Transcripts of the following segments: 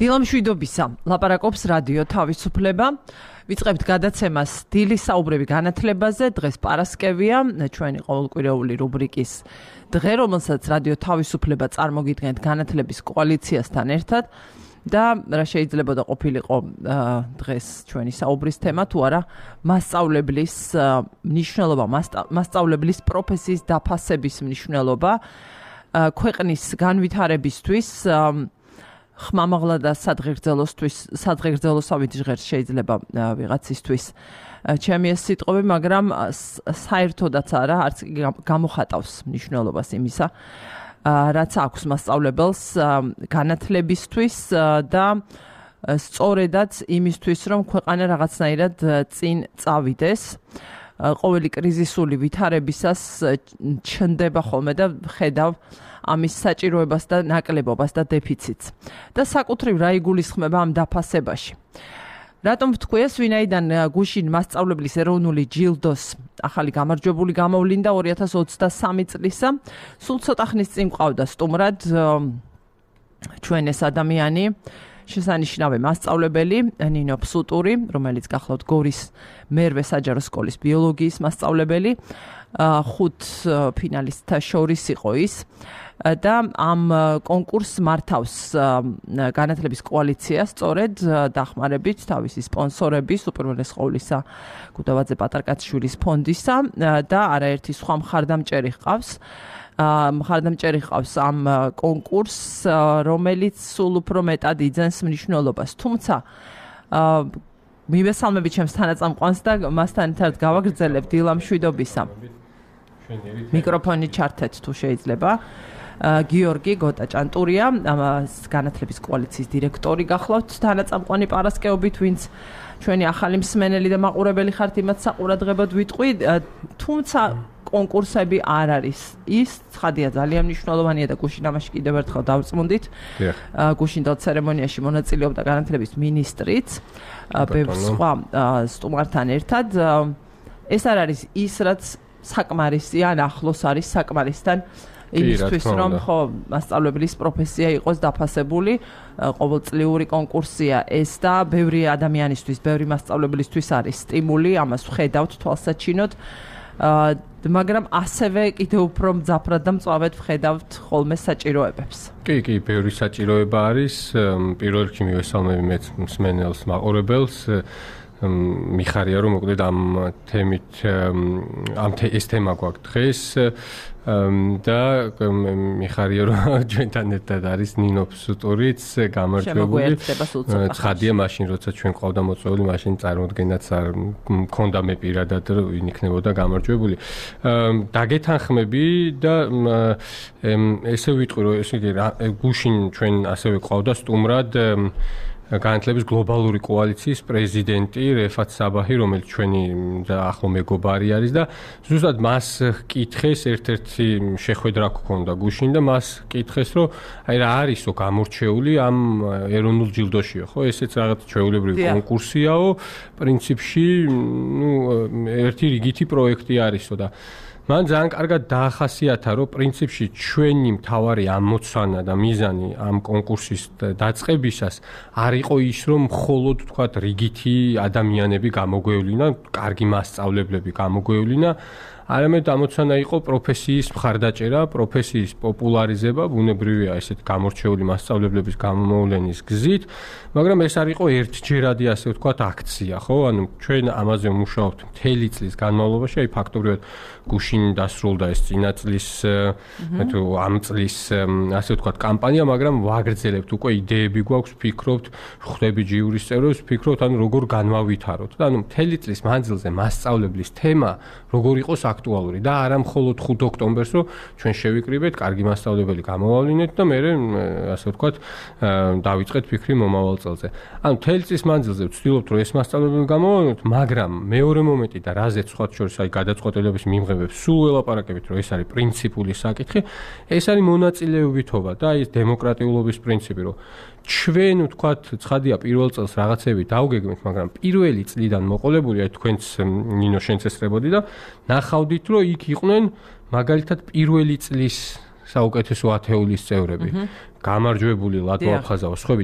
დილამშვიდობისა, ლაპარაკობს რადიო თავისუფლება. ვიწყებთ გადაცემას დილის საუბრები განათლებაზე. დღეს პარასკევია, ჩვენი ყოველკვირეული რუბრიკის დღე, რომელსაც რადიო თავისუფლება წარმოგიდგენთ განათლების კოალიციასთან ერთად. და რა შეიძლება და ყოფილიყო დღეს ჩვენი საუბრის თემა, თუ არა მასწავლებლის მნიშვნელობა, მასწავლებლის პროფესიის დაფასების მნიშვნელობა ქვეყნის განვითარებისთვის, ხმამაღლა და სადღეგრძელოსავით ჟღერს შეიძლება ვიღაცისთვის ჩემი ეს სიტყვები, მაგრამ საერთოდაც არა, არც გამოხატავს მნიშვნელობას იმისა, რაც აქვს მასწავლებელს განათლებისთვის და სწორედაც იმისთვის, რომ ქვეყანა რაღაცნაირად წინ წავიდეს. ყოველი კრიზისული ვითარებისას ჩნდება ხოლმე და ხედავ ამის საჭიროებას და ნაკლებობას და დეფიციტს. და საკუთრივ რა იგულისხმება ამ დაფასებაში. რატომ ვთქვი ეს, ვინაიდან გუშინ მასწავლებლის ეროვნული ჯილდოს ახალი გამარჯვებული გამოვლინდა 2023 წლისა. სულ ცოტა ხნის წინ მყავდა სტუმრად ჩვენ ეს ადამიანი, შესანიშნავი მასწავლებელი ნინო ფსუტური, რომელიც გახლავთ გორის მერვე საჯარო სკოლის ბიოლოგიის მასწავლებელი, 5 ფინალისტთა შორის იყო ის. და ამ კონკურსს მართავს განათლების კოალიცია, სწორედ დახმარებით თავისი სპონსორების, უპირველეს ყოვლისა გუდავაძე პატარკაციშვილის ფონდისა და არაერთი სხვა მხარდამჭერი ჰყავს. მხარდამჭერი ჰყავს ამ კონკურსს, რომელიც სულ უფრო მეტად იძენს მნიშვნელობას. თუმცა მივესალმები ჩემს თანაწამყვანს და მასთან ერთად გავაგრძელებ დილამშვიდობისა. მიკროფონი ჩართეთ თუ შეიძლება. გიორგი გოტაჭანტურია, განათლების კოალიციის დირექტორი გახლავთ თანაწამყვანი პარასკევობით, ვინც ჩვენი ახალი მსმენელი და მაყურებელი ხართ, იმათ საყურადღებოდ ვიტყვი, თუმცა კონკურსები არ არის ის, ცხადია ძალიან მნიშვნელოვანია და გუშინ ამაში კიდევ ერთხელ დავწმუნდით. გუშინდელ ცერემონიაში მონაწილეობდა განათლების მინისტრიც, ბევრ სხვა სტუმართან ერთად. ეს არ არის ის, რაც საკმარისია, ან ახლოს არის საკმარისთან იმისთვის, რომ ხო მასწავლებლის პროფესია იყოს დაფასებული, ყოველწლიური კონკურსია ეს და ბევრი ადამიანისთვის, ბევრი მასწავლებლისთვის არის სტიმული, ამას ვხედავთ თვალსაჩინოდ. მაგრამ ასევე კიდევ უფრო მძაფრად და მწვავედ ვხედავთ ხოლმე საჭიროებებს. კი, ბევრი საჭიროება არის. პირველ რიგში მივესალმები მეც მსმენელს, მაყურებელს. მიხარია რომ მოკლედ ამ თემით ეს თემა გვაქვს დღეს და მიხარია რომ ჩვენთან ერთად არის ნინო ფსუტურიც გამარჯვებული. ცხადია მაშინ როცა ჩვენ ყავდა მოწვეული, მაშინ წარმოდგენაც არ მქონდა მე პირადად ვინ იქნებოდა გამარჯვებული. დაგეთანხმები და ესე ვიტყვი რომ ესე გუშინ ჩვენ ასევე ყავდა სტუმრად განათლების გლობალური კოალიციის პრეზიდენტი რეფათ საბაჰი, რომელიც ჩვენი ახლო მეგობარი არის და ზუსტად მას კითხეს, ერთ-ერთი შეხვედრა გქონდა გუშინ და მას კითხეს, რომ აი რა არისო გამორჩეული ამ ეროვნულ ჯილდოშიო, ხო? ესეც რაღაც ჩვეულებრივი კონკურსიაო, პრინციპში, ერთი რიგითი პროექტი არისო და მან ძალიან კარგად დაახასიათა, რომ პრინციპში ჩვენი მთავარი ამოცანა და მიზანი ამ კონკურსის დაწყებისას არ იყო ის, რომ მხოლოდ თქვათ რიგითი ადამიანები გამოგვევლინა, კარგი მასწავლებლები გამოგვევლინა, არამედ ამოცანა იყო პროფესიის მხარდაჭერა, პროფესიის პოპულარიზება, ბუნებრივია ესეთ გამორჩეული მასწავლებლების გამოვლენის გზით, მაგრამ ეს არ იყო ერთჯერადი, ასე ვთქვათ, აქცია, ხო? ანუ ჩვენ ამაზე ვმუშაობთ მთელი წლის განმავლობაში, აი ფაქტობრივად გუშინ დასრულდა ეს წინა წლის თუ ამ წლის ასე ვთქვათ კამპანია, მაგრამ ვაგრძელებთ უკვე იდეები გვაქვს, ვფიქრობთ, ხვდები ჯიურის წევრებს, ვფიქრობთ, ანუ როგორ განვავითაროთ და ანუ მთელი წლის მანძილზე მასწავლებლის თემა როგორ იყოს აქტუალური და არა მხოლოდ 5 ოქტომბერს, რომ ჩვენ შევიკრიბეთ, კარგი მასწავლებელი გამოვავლინეთ და მე ასე ვთქვათ, დავიწყეთ ფიქრი მომავალ წელზე. ანუ მთელი წლის მანძილზე ვცდილობთ, რომ ეს მასწავლებელი გამოვავლინოთ, მაგრამ მეორე მომენტი და რაზეც სხვა შორის აი გადაწყვეტილების მიმღებებს სულ ველაპარაკებით, რომ ეს არის პრინციპული საკითხი, ეს არის მონაწილეობითობა და აი ეს დემოკრატიულობის პრინციპი, რომ ჩვენ ვთქვათ, ცხადია პირველ წელს რაღაცები დავგეგმეთ, მაგრამ პირველი წლიდან მოყოლებული, აი თქვენც ნინო შენც ესწრებოდი და ნახავდით, რომ იქ იყვნენ მაგალითად პირველი წლის საუკეთესო ათეულის წევრები, გამარჯვებული ლატვა აფხაზავა სხვები და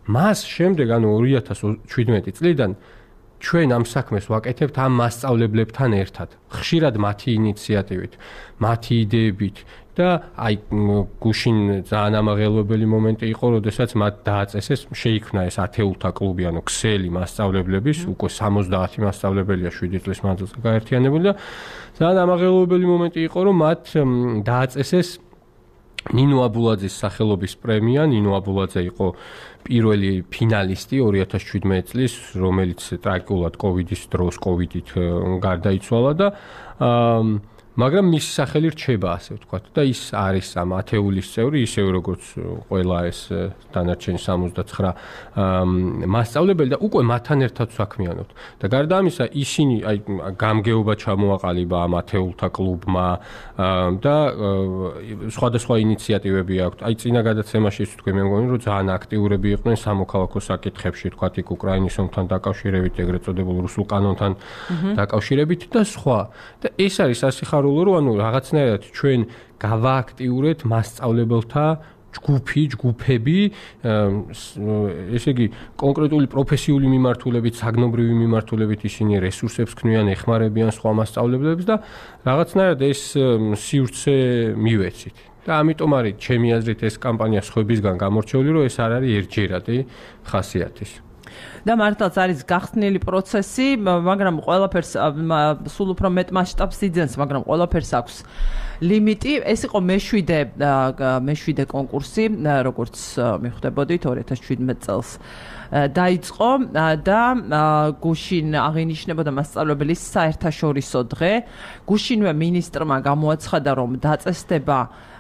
მას შემდეგ, ანუ 2017 წლიდან ჩვენ ამ საქმეს ვაკეთებთ ამ მასწავლებლებთან ერთად. ხშირად მათი ინიციატივით, მათი იდეებით და აი გუშინ ძალიან ამაღელვებელი მომენტი იყო, როდესაც მათ დააწესეს, შეიქმნა ეს ათეულთა კლუბი, ანუ ქსელი მასწავლებლების, უკვე 70 მასწავლებელია 7 წლის მანძილზე გაერთიანებული და ძალიან ამაღელვებელი მომენტი იყო, რომ მათ დააწესეს ნინო აბულაძის სახელობის პრემია. ნინო აბულაძე იყო პირველი ფინალისტი 2017 წლის, რომელიც ტრაგიკულად კოვიდის დროს კოვიდით გარდაიცვალა და მაგრამ მისი სახელი რჩება, ასე ვთქვათ, და ის არის ამ ათეულის წევრი, ისევე როგორც ყველა ეს დანარჩენი 79 მასწავლებელი და უკვე მათთან ერთად საქმიანობთ. და გარდა ამისა, ისინი აი გამგეობა ჩამოაყალიბა ამ ათეულთა კლუბმა და სხვადასხვა ინიციატივები აქვთ. აი წინა გადაცემაში თქვი მე მგონი, რომ ძალიან აქტიურები იყვნენ სამოქალაქო საკითხებში, თქვათ იქ უკრაინის ომთან დაკავშირებით, ეგრეთ წოდებულ რუსულ კანონთან დაკავშირებით და სხვა. და ეს არის ასიხარულო, რომ ანუ რაღაცნაირად ჩვენ გავააქტიურეთ მასწავლებელთა ჯგუფები, ესე იგი კონკრეტული პროფესიული მიმართულებით, საგნობრივი მიმართულებით ისინი რესურსებს ქმნიან, ეხმარებიან სხვა მასწავლებლებს და რაღაცნაირად ეს სივრცე მივეცით. და ამიტომ არის ჩემი აზრით ეს კამპანია სხვებისგან გამორჩეული, რომ ეს არ არის ერთჯერადი ხასიათის. და მართლაც არის გახსნილი პროცესი, მაგრამ ყველაფერს სულ უფრო მეტ მასშტაბს იძენს, მაგრამ ყველაფერს აქვს ლიმიტი. ეს იყო მე-7 კონკურსი, როგორც მიხვდებოდით 2017 წელს დაიწყო და გუშინ აღინიშნებოდა მასწავლებლის საერთაშორისო დღე. გუშინვე მინისტრმა გამოაცხადა, რომ დაწესდება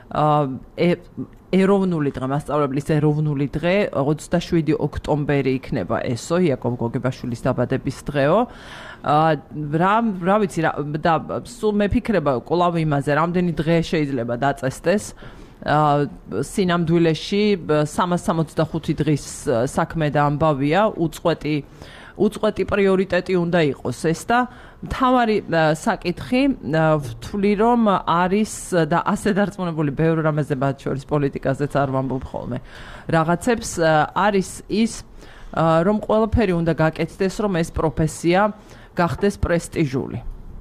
ეროვნული დღე, მასწავლებლის ეროვნული დღე 27 ოქტომბერი იქნება ესო, იაკობ გოგებაშვილის დაბადების დღეო. რა ვიცი და სულ მეფიქრება კვლავ იმაზე, რამდენი დღე შეიძლება დაწესდეს. სინამდვილეში 365 დღის საქმე და ამბავია, უწყვეტი პრიორიტეტი უნდა იყოს ეს და მთავარი საკითხი ვთვლი რომ არის და ასე დარწმუნებული ბევრ რამეზე მათ შორის პოლიტიკაზეც არ ვამბობ ხოლმე რაღაცებს არის ის რომ ყველაფერი უნდა გაკეთდეს რომ ეს პროფესია გახდეს პრესტიჟული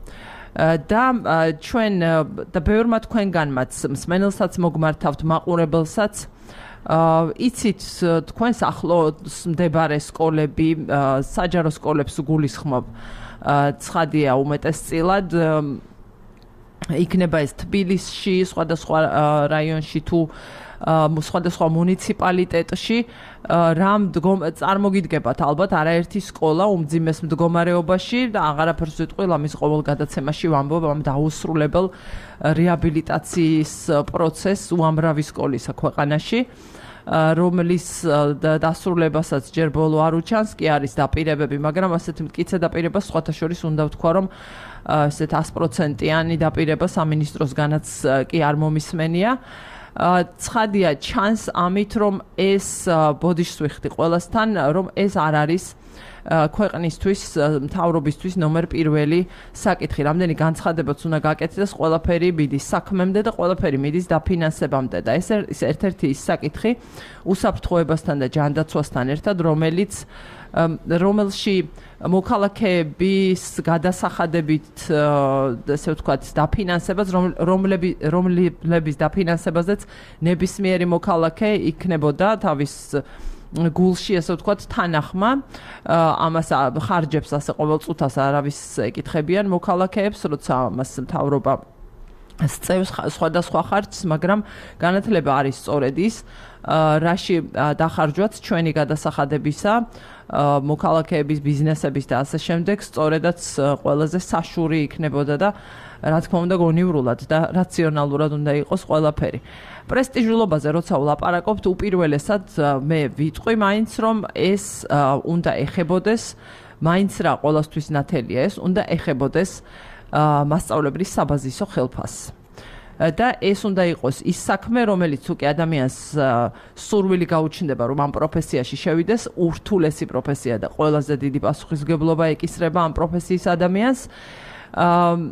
და ჩვენ და ბევრმა თქვენგანმაც მსმენელსაც მოგმართავთ მაყურებელსაც იცით თქვენს ახლოს მდებარე სკოლები საჯარო სკოლებს გულისხმობ ცხადია უმეტესწილად იქნება ეს თბილისში სხვადასხვა რაიონში თუ სხვადასხვა მუნიციპალიტეტში რამ წარმოგიდგებათ ალბათ არაერთი სკოლა უმძიმეს მდგომარეობაში და აღარაფერს ვიტყვი ამის ყოველ გადაცემაში ვამბობ ამ დაუსრულებელ რეაბილიტაციის პროცესს უამრავი სკოლისა ქვეყანაში რომლის დასრულებასაც ჯერ ბოლო არ უჩანს კი არის დაპირებები, მაგრამ ასეთ მტკიცე დაპირებას სხვათა შორის უნდა ვთქვა, რომ ესეთ 100%-იანი დაპირება სამინისტროსგანაც კი არ მომისმენია. ცხადია ჩანს ამით, რომ ეს ბოდიშს ვიხდი ყველასთან, რომ ეს არ არის ქვეყნისთვის, მთავრობისთვის ნომერ პირველი საკითხი. რამდენი განცხადებაც უნდა გაკეთდეს, ყველაფერი მიდის საქმემდე და ყველაფერი მიდის დაფინანსებამდე და ეს ერთ-ერთი ის საკითხი უსაფრთხოებასთან და ჯანდაცვასთან ერთად, რომელში მოქალაქეების გადასახადებით, ესე ვთქვათ, დაფინანსებას, რომლების დაფინანსებაზეც ნებისმიერი მოქალაქე იქნებოდა თავის გულში ესე ვთქვათ თანახმა ამას ხარჯებს ასე ყოველწუთას არავის ეკითხებიან მოქალაქეებს როცა ამას მთავრობა სწევს სხვადასხვა ხარჯს მაგრამ განათლება არის სწორედ ის რაში დახარჯვაც ჩვენი გადასახადებისა მოქალაქეების ბიზნესების და ასე შემდეგ სწორედაც ყველაზე საშური იქნებოდა და რა თქმა უნდა გონივრულად და რაციონალურად უნდა იყოს ყველაფერი. პრესტიჟულობაზე როცა ვლაპარაკობთ, უპირველესად მე ვიტყვი მაინც რომ ეს უნდა ეხებოდეს, მაინც რა ყოველთვის ნათელია ეს, უნდა ეხებოდეს მასწავლებლის საბაზისო ხელფასს. და ეს უნდა იყოს ის საქმე, რომელიც უკვე ადამიანს სურვილი გაუჩნდება, რომ ამ პროფესიაში შევიდეს, ურთულესი პროფესია და ყველაზე დიდი პასუხისმგებლობა ეკისრება ამ პროფესიის ადამიანს.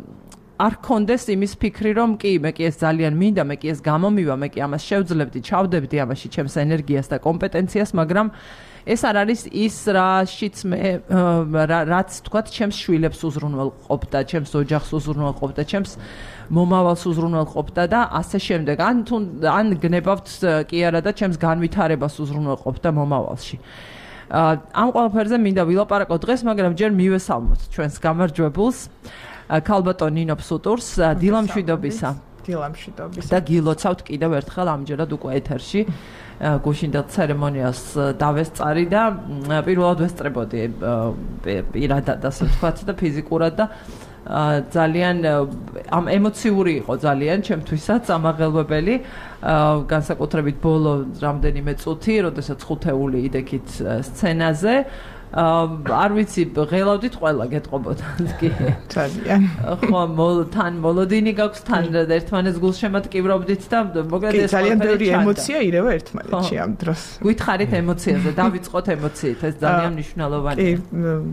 არ კონდეს იმის ფიქრი, რომ კი, მე კი ეს ძალიან მინდა, მე კი ეს გამომივა, მე კი ამას შევძლებდი, ჩავდებდი ამაში ჩემს ენერგიას და კომპეტენციას, მაგრამ ეს არ არის ის რაშიც მე რაც თქვათ ჩემს შვილებს უზრუნველყოფდა, ჩემს ოჯახს უზრუნველყოფდა, ჩემს მომავალს უზრუნველყოფდა და ასე შემდეგ. ან გნებავთ კი არა და ჩემს განვითარებას უზრუნველყოფდა მომავალში. ამ ყველაფერზე მინდა ვილაპარაკო დღეს, მაგრამ ჯერ მივესალმოთ ჩვენს გამარჯვებულს, ქალბატონ ნინო ფსუტურს, დილამშვიდობისა. დილამშვიდობისა. და გილოცავთ კიდევ ერთხელ ამჯერად უკვე ეთერში. გუშინდელ ცერემონიას დავესწარი და პირველად ვესწრებოდი პირადად ასე ვთქვათ და ფიზიკურად და ძალიან ამ ემოციური იყო ძალიან ჩემთვისაც ამაღელვებელი განსაკუთრებით ბოლო რამდენიმე წუთი, როდესაც ხუთეული idekit სცენაზე არ ვიცი, ღელავდით ყველა გეტყობოდა კი. ძალიან. ხო, თან მოლოდინი გაქვს, თან ერთმანეთს გულშემატკივრობდით და მოკლედ ეს ძალიან ბევრი ემოცია ირევა ერთმანეთში ამ დროს. გითხარით ემოციაზე, დავიწყოთ ემოციით, ეს ძალიან მნიშვნელოვანია. კი,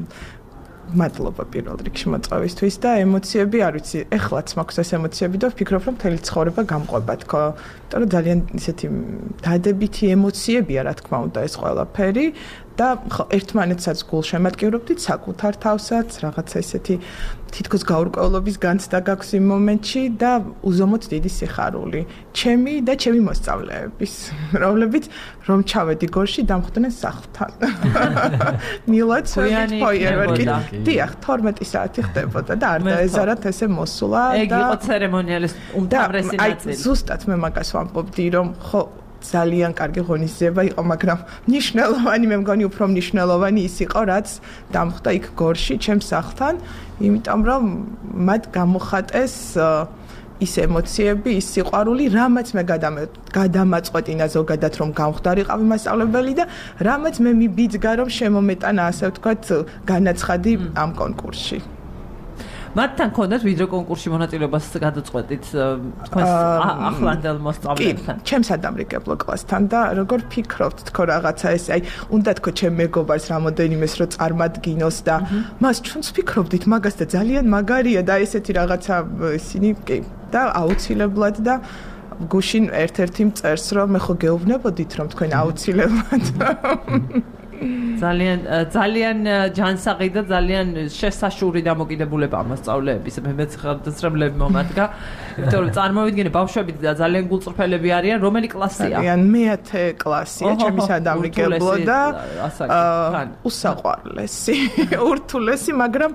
მადლობა პირველ რიგში მოწვევისთვის და ემოციები, არ ვიცი, ეხლაც მაქვს ეს ემოციები და ვფიქრობ, რომ მთელი ცხოვრება გამყვება თქო. იმიტომ რომ ძალიან ისეთი დადებითი ემოციებია, რა თქმა უნდა, ეს ყველაფერი და ერთმანეთსაც გულშემატკივრობდით, საკუთარ თავსაც, რაღაცა ისეთი თითქოს გაურკვევლობის განცდა გაქვს იმ მომენტში და უზომოდ დიდი სიხარული. ჩემი და ჩემი მოსწავლეების, რომლებიც რომ ჩავედი გორში, დამხვდნენ სახლთან. მილად ფოიერვერკი. დიახ, 12 საათი ხდებოდა და არ დაეზარათ ესე მოსულა და ეგ იყო ცერემონიალის უმთავრესი ნაწილი. ზუსტად მე მაგას ვამბობდი, რომ ხო ძალიან კარგი ღონისძიება იყო, მაგრამ მნიშვნელოვანი, მე მგონი უფრო მნიშვნელოვანი ის იყო, რაც დამხვდა იქ გორში, ჩემს სახლთან, იმიტომ რომ მათ გამოხატეს ის ემოციები, ის სიყვარული, რამაც მე გადამაწყვეტინა ზოგადად, რომ გამხდარიყავი მასწავლებელი და რამაც მე მიბიძგა, რომ შემომეტანა, ასე ვთქვათ, განაცხადი ამ კონკურსში. მათთან ქონდათ ვიდრე კონკურსში მონაწილეობას გადაწყვეტით თქვენს ახლანდელ მოსწავლეებთან. კი, ჩემს ადამრიგებლო კლასთან და როგორ ფიქრობთ თქო რაღაცა ესე, აი, უნდა თქო ჩემ მეგობარს რამოდენიმეს რო წარმადგინოს და მას ჩვენც ფიქრობდით მაგას და ძალიან მაგარია და ესეთი რაღაცა ისინი კი და აუცილებლად და გუშინ ერთ-ერთი მწერს რომ მე ხო გეუბნებოდით რომ თქვენ აუცილებლად ძალიან ჯანსაღი და ძალიან შესაშური დამოკიდებულება მასწავლეების მეც ხარდაცრებლები მომადგა. იმიტომ რომ წარმოვიდგინე ბავშვები და ძალიან გულწრფელები არიან, რომელი კლასია? ძალიან მე-10 კლასია, ჩემი სადამრიგებლო და უსაყვარლესი, ურთულესი, მაგრამ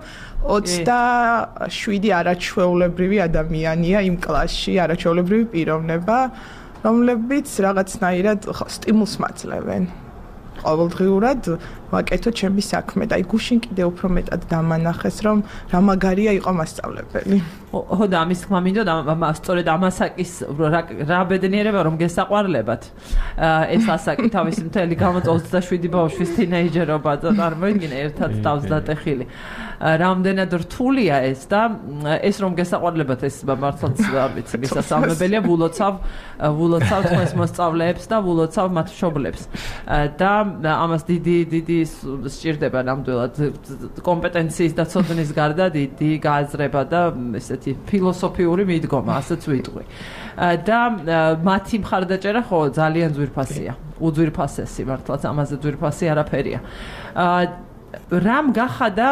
27 არაჩვეულებრივი ადამიანია იმ კლასში, არაჩვეულებრივი პიროვნება, რომლებიც რაღაცნაირად სტიმულს მაძლევენ. ყოველდღიურად ვაკეთო ჩემი საქმე და აი გუშინ კიდე უფრო მეტად დამანახეს რომ რა მაგარია იყო მასწავლებელი. ხო და ამის თქმა მინდოდა სწორედ ამასაკის რა ბედნიერება რომ გესაყვარლებათ ეს ასაკი თავის მთელი 27 ბავშვის თინეიჯერობა და წარმოიდგინე ერთად თავს დატეხილი. რამდენად რთულია ეს და ეს რომ გესაყვარლებათ ეს მართლაც არ ვიცი მისასალმებელია ვულოცავ თქვენს მოსწავლეებს და ვულოცავ მათ მშობლებს და ამას დიდი სჭირდება ნამდვილად კომპეტენციის და ცოდნის გარდა დიდი გააზრება და ესეთი ფილოსოფიური მიდგომა, ასეც ვიტყვი. და მათი მხარდაჭერა ხო ძალიან ძვირფასია. უძვირფასესი მართლაც ამაზე ძვირფასი არაფერია. რამ გახადა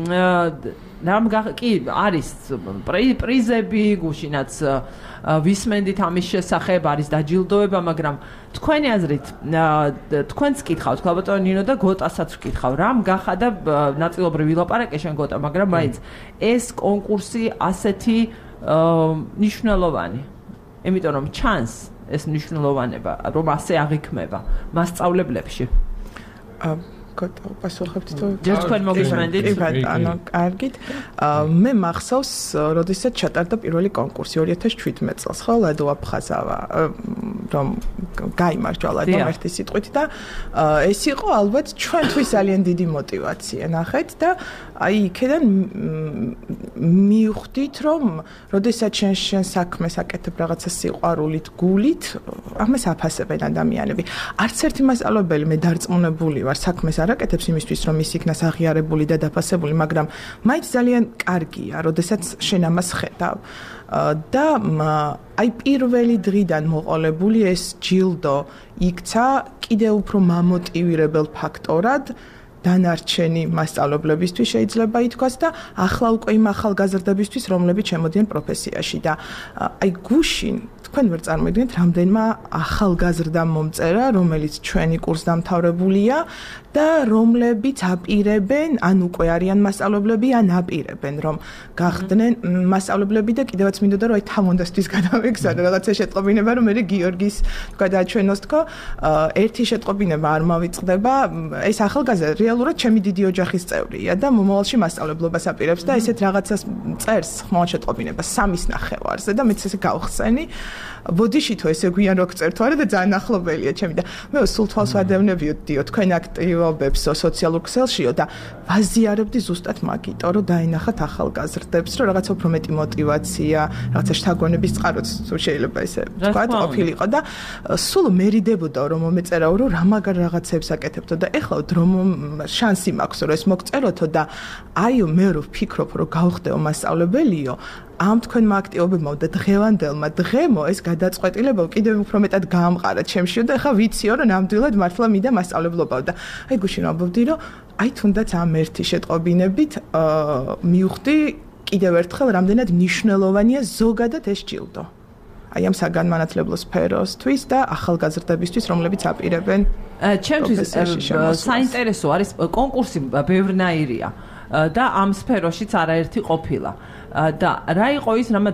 კი არის პრიზები გუშინაც ვისმენდით ამის შესახებ არის დაჯილდოება, მაგრამ თქვენი აზრით თქვენც გკითხავთ ქალბატონ ნინო და გოტასაც ვკითხავ, რამ გახადა ნაწილობრივ ვილაპარაკე შენ გოტა, მაგრამ მაინც ეს კონკურსი ასეთი მნიშვნელოვანი, იმიტომ რომ ჩანს ეს მნიშვნელოვანება, რომ ასე აღიქმება მასწავლებლებში. პასუხობთ თუ ჯერ თქვენ მოგისმენდით? კი ბატონო, კარგით. მე მახსოვს, როდესაც ჩატარდა პირველი კონკურსი 2017 წელს, ხო, ლადო აფხაზავა რომ გაიმარჯვალა ერთი სიტყვით და ეს იყო ალბათ ჩვენთვის ძალიან დიდი мотиваცია ნახეთ და აი იქიდან მივხვდით რომ როდესაც შენ საქმეს აკეთებ რაღაცა სიყვარულით გულით ამას აფასებენ ადამიანები არც ერთი მასწავლებელი მე დარწმუნებული ვარ საქმეს არ აკეთებს იმისთვის რომ ის იქნას აღიარებული და დაფასებული მაგრამ მაინც ძალიან კარგია როდესაც შენ ამას ხედავ და აი პირველი დღიდან მოყოლებული ეს ჯილდო იქცა კიდევ უფრო მამოტივირებელ ფაქტორად დანარჩენი მასწავლებლებისთვის შეიძლება ითქვას და ახლა უკვე იმ ახალგაზრდებისთვის რომლებიც შემოდიან პროფესიაში და აი გუშინ თქვენ ვერ წარმოიდგინეთ რამდენმა ახალგაზრდა მომწერა რომელიც ჩვენი კურსდამთავრებულია და რომლებიც აპირებენ ან უკვე არიან მასწავლებლები ან აპირებენ რომ გახდნენ მასწავლებლები და კიდევაც მინდოდა რომ აი თამონდასთვის გადავეგზავნო რაღაცა შეტყობინება რომ მე გიორგის გადააჩვენოს თქო ერთი შეტყობინება არ მოვიწყდება ეს ახალგაზრდა რეალურად ჩემი დიდი ოჯახის წევრია და მომავალში მასწავლებლობას აპირებს და ესეთ რაღაცას წერს ხმალ შეტყობინებას 3 ნახევარზე და მეც ესე გავხსენი ბოდიში თუ ესე გვიან რო გწერთ არა და ძალიან ახლობელია ჩემი და მე სულ თვალს ვადევნებიოდიო თქვენ აქტივობებს სოციალურ ქსელშიო და ვაზიარებდი ზუსტად მაგიტო რომ დაინახათ ახალგაზრდებს რომ რაღაცა უფრო მეტი мотиваცია რაღაცა შთაგონების წყაროც თუ შეიძლება ესე თქვა ყოფილიყო და სულ მერიდებოდა რომ მომეწერაო რომ რა მაგარ რაღაცებს აკეთებთო და ეხლა რომ შანსი მაქვს რომ ეს მოგწეროთო და აი მე რო ვფიქრობ რომ გავხდეო მასწავლებელიო ამ თქვენმა აქტივობებმა და დღევანდელმა დღემო ეს გადაწყვეტილება კიდევ უფრო მეტად გაამყარა ჩემშიო და ახლა ვიციო რომ ნამდვილად მართლა მინდა მასწავლებლობაო და აი გუშინ ვამბობდი რომ აი თუნდაც ამ ერთი შეტყობინებით მივხვდი კიდევ ერთხელ რამდენად მნიშვნელოვანია ზოგადად ეს ჯილდო აი ამ საგანმანათლებლო სფეროსთვის და ახალგაზრდებისთვის რომლებიც აპირებენ ჩემთვის საინტერესო არის კონკურსი ბევრნაირია და ამ სფეროშიც არაერთი ყოფილა და რა იყო ის რამაც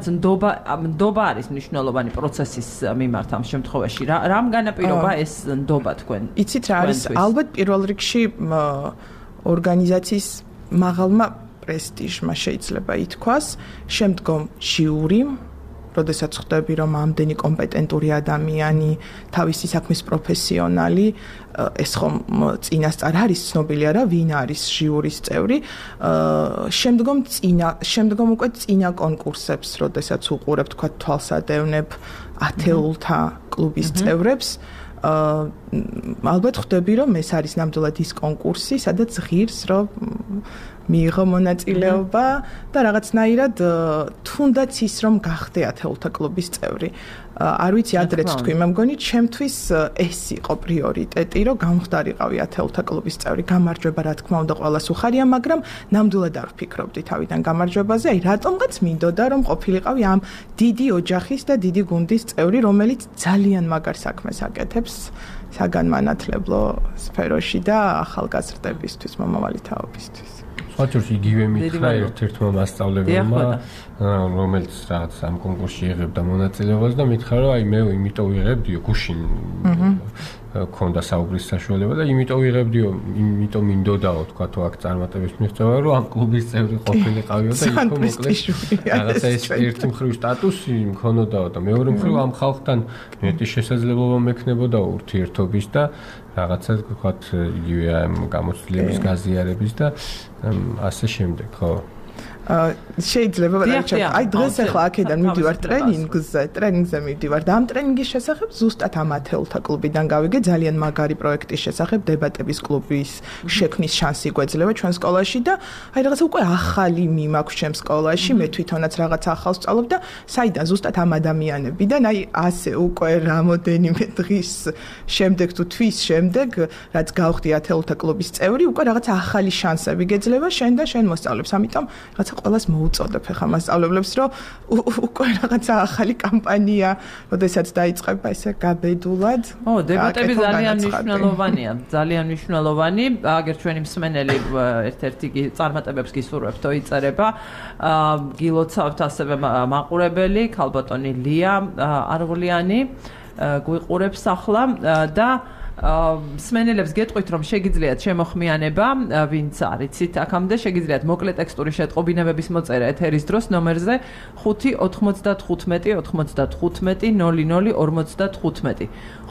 ნდობა არის მნიშვნელოვანი პროცესის მიმართ ამ შემთხვევაში რამ განაპირობა ეს ნდობა თქვენ იცით რა არის ალბათ პირველ რიგში ორგანიზაციის მაღალმა პრესტიჟმა შეიძლება ითქვას შემდგომ ჟიური როდესაც ხვდები რომ ამდენი კომპეტენტური ადამიანი თავისი საქმის პროფესიონალი ეს ხომ წინასწარ არის ცნობილი არა ვინ არის ჟიურის წევრი შემდგომ უკვე წინა კონკურსებს როდესაც უყურებ თქვა თვალსადევნებ ათეულთა კლუბის წევრებს ალბათ ხვდები რომ ეს არის ნამდვილად ის კონკურსი სადაც ღირს რომ მიიღო მონაწილეობა და რაღაცნაირად თუნდაც ის რომ გახდე ათეულთა კლუბის წევრი არ ვიცი ადრეც თქვი მე მგონი ჩემთვის ეს იყო პრიორიტეტი რომ გამხდარიყავი ათეულთა კლუბის წევრი გამარჯვება რა თქმა უნდა ყველას უხარია მაგრამ ნამდვილად არ ვფიქრობდი თავიდან გამარჯვებაზე აი რატომღაც მინდოდა რომ ყოფილიყავი ამ დიდი ოჯახის და დიდი გუნდის წევრი რომელიც ძალიან მაგარ საქმეს აკეთებს საგანმანათლებლო სფეროში და ახალგაზრდებისთვის მომავალი თაობისთვის ხოჭურში იგივე მითხრა ერთ-ერთმა მასწავლებელმა რომელიც რაღაც ამ კონკურსში იღებდა მონაწილეობას და მითხრა რომ აი მე იმიტომ ვიღებდიო გუშინ ქონდა საუბრის საშუალება და იმიტომ ვიღებდიო იმიტომ მინდოდაო თქვა თუ აქ წარმატების მიღწევა რომ ამ კლუბის წევრი ყოფილიყავიო და იქო მოკლედ რაღაცა ეს ერთი მხრივ სტატუსი მქონოდაო და მეორე მხრივ ამ ხალხთან მეტი შესაძლებლობა მექნებოდა ურთიერთობის და რაღაცა ვთქვათ იგივე ამ გამოცდილების გაზიარების და ასე შემდეგ ხო შეიძლება აი დღეს ახლა აქედან მივდივარ ტრენინგზე მივდივარ და ამ ტრენინგის შესახებ ზუსტად ამ ათეულთა კლუბიდან გავიგე ძალიან მაგარი პროექტის შესახებ დებატების კლუბის შექმნის შანსი გვეძლევა ჩვენ სკოლაში და აი რაღაცა უკვე ახალი მიმაქვს ჩემ სკოლაში მე თვითონაც რაღაცა ახალს ვსწავლობ და საიდან ზუსტად ამ ადამიანებიდან აი ასე უკვე რამოდენიმე დღის შემდეგ თუ თვის შემდეგ რაც გავხდი ათეულთა კლუბის წევრი უკვე რაღაცა ახალი შანსები გეძლევა შენ და შენ მოსწავლებს ამიტომ რაღაცა ყველას მოუწოდებ ახლა მასწავლებლებს რომ უკვე რაღაცა ახალი კამპანია როდესაც დაიწყება ესე გაბედულად დებატები ძალიან მნიშვნელოვანია ძალიან მნიშვნელოვანი აგერ ჩვენი მსმენელი ერთ-ერთი წარმატებებს გისურვებთ თო იწერება გილოცავთ ასევე მაყურებელი ქალბატონი ლია არღლიანი გვიყურებს ახლა და სმენელებს გეტყვით, რომ შეგიძლიათ შემოხმიანება, ვინც არიცით აქამდე, შეგიძლიათ მოკლე ტექსტური შეტყობინებების მოწერა ეთერის დროს ნომერზე 595 95 00 55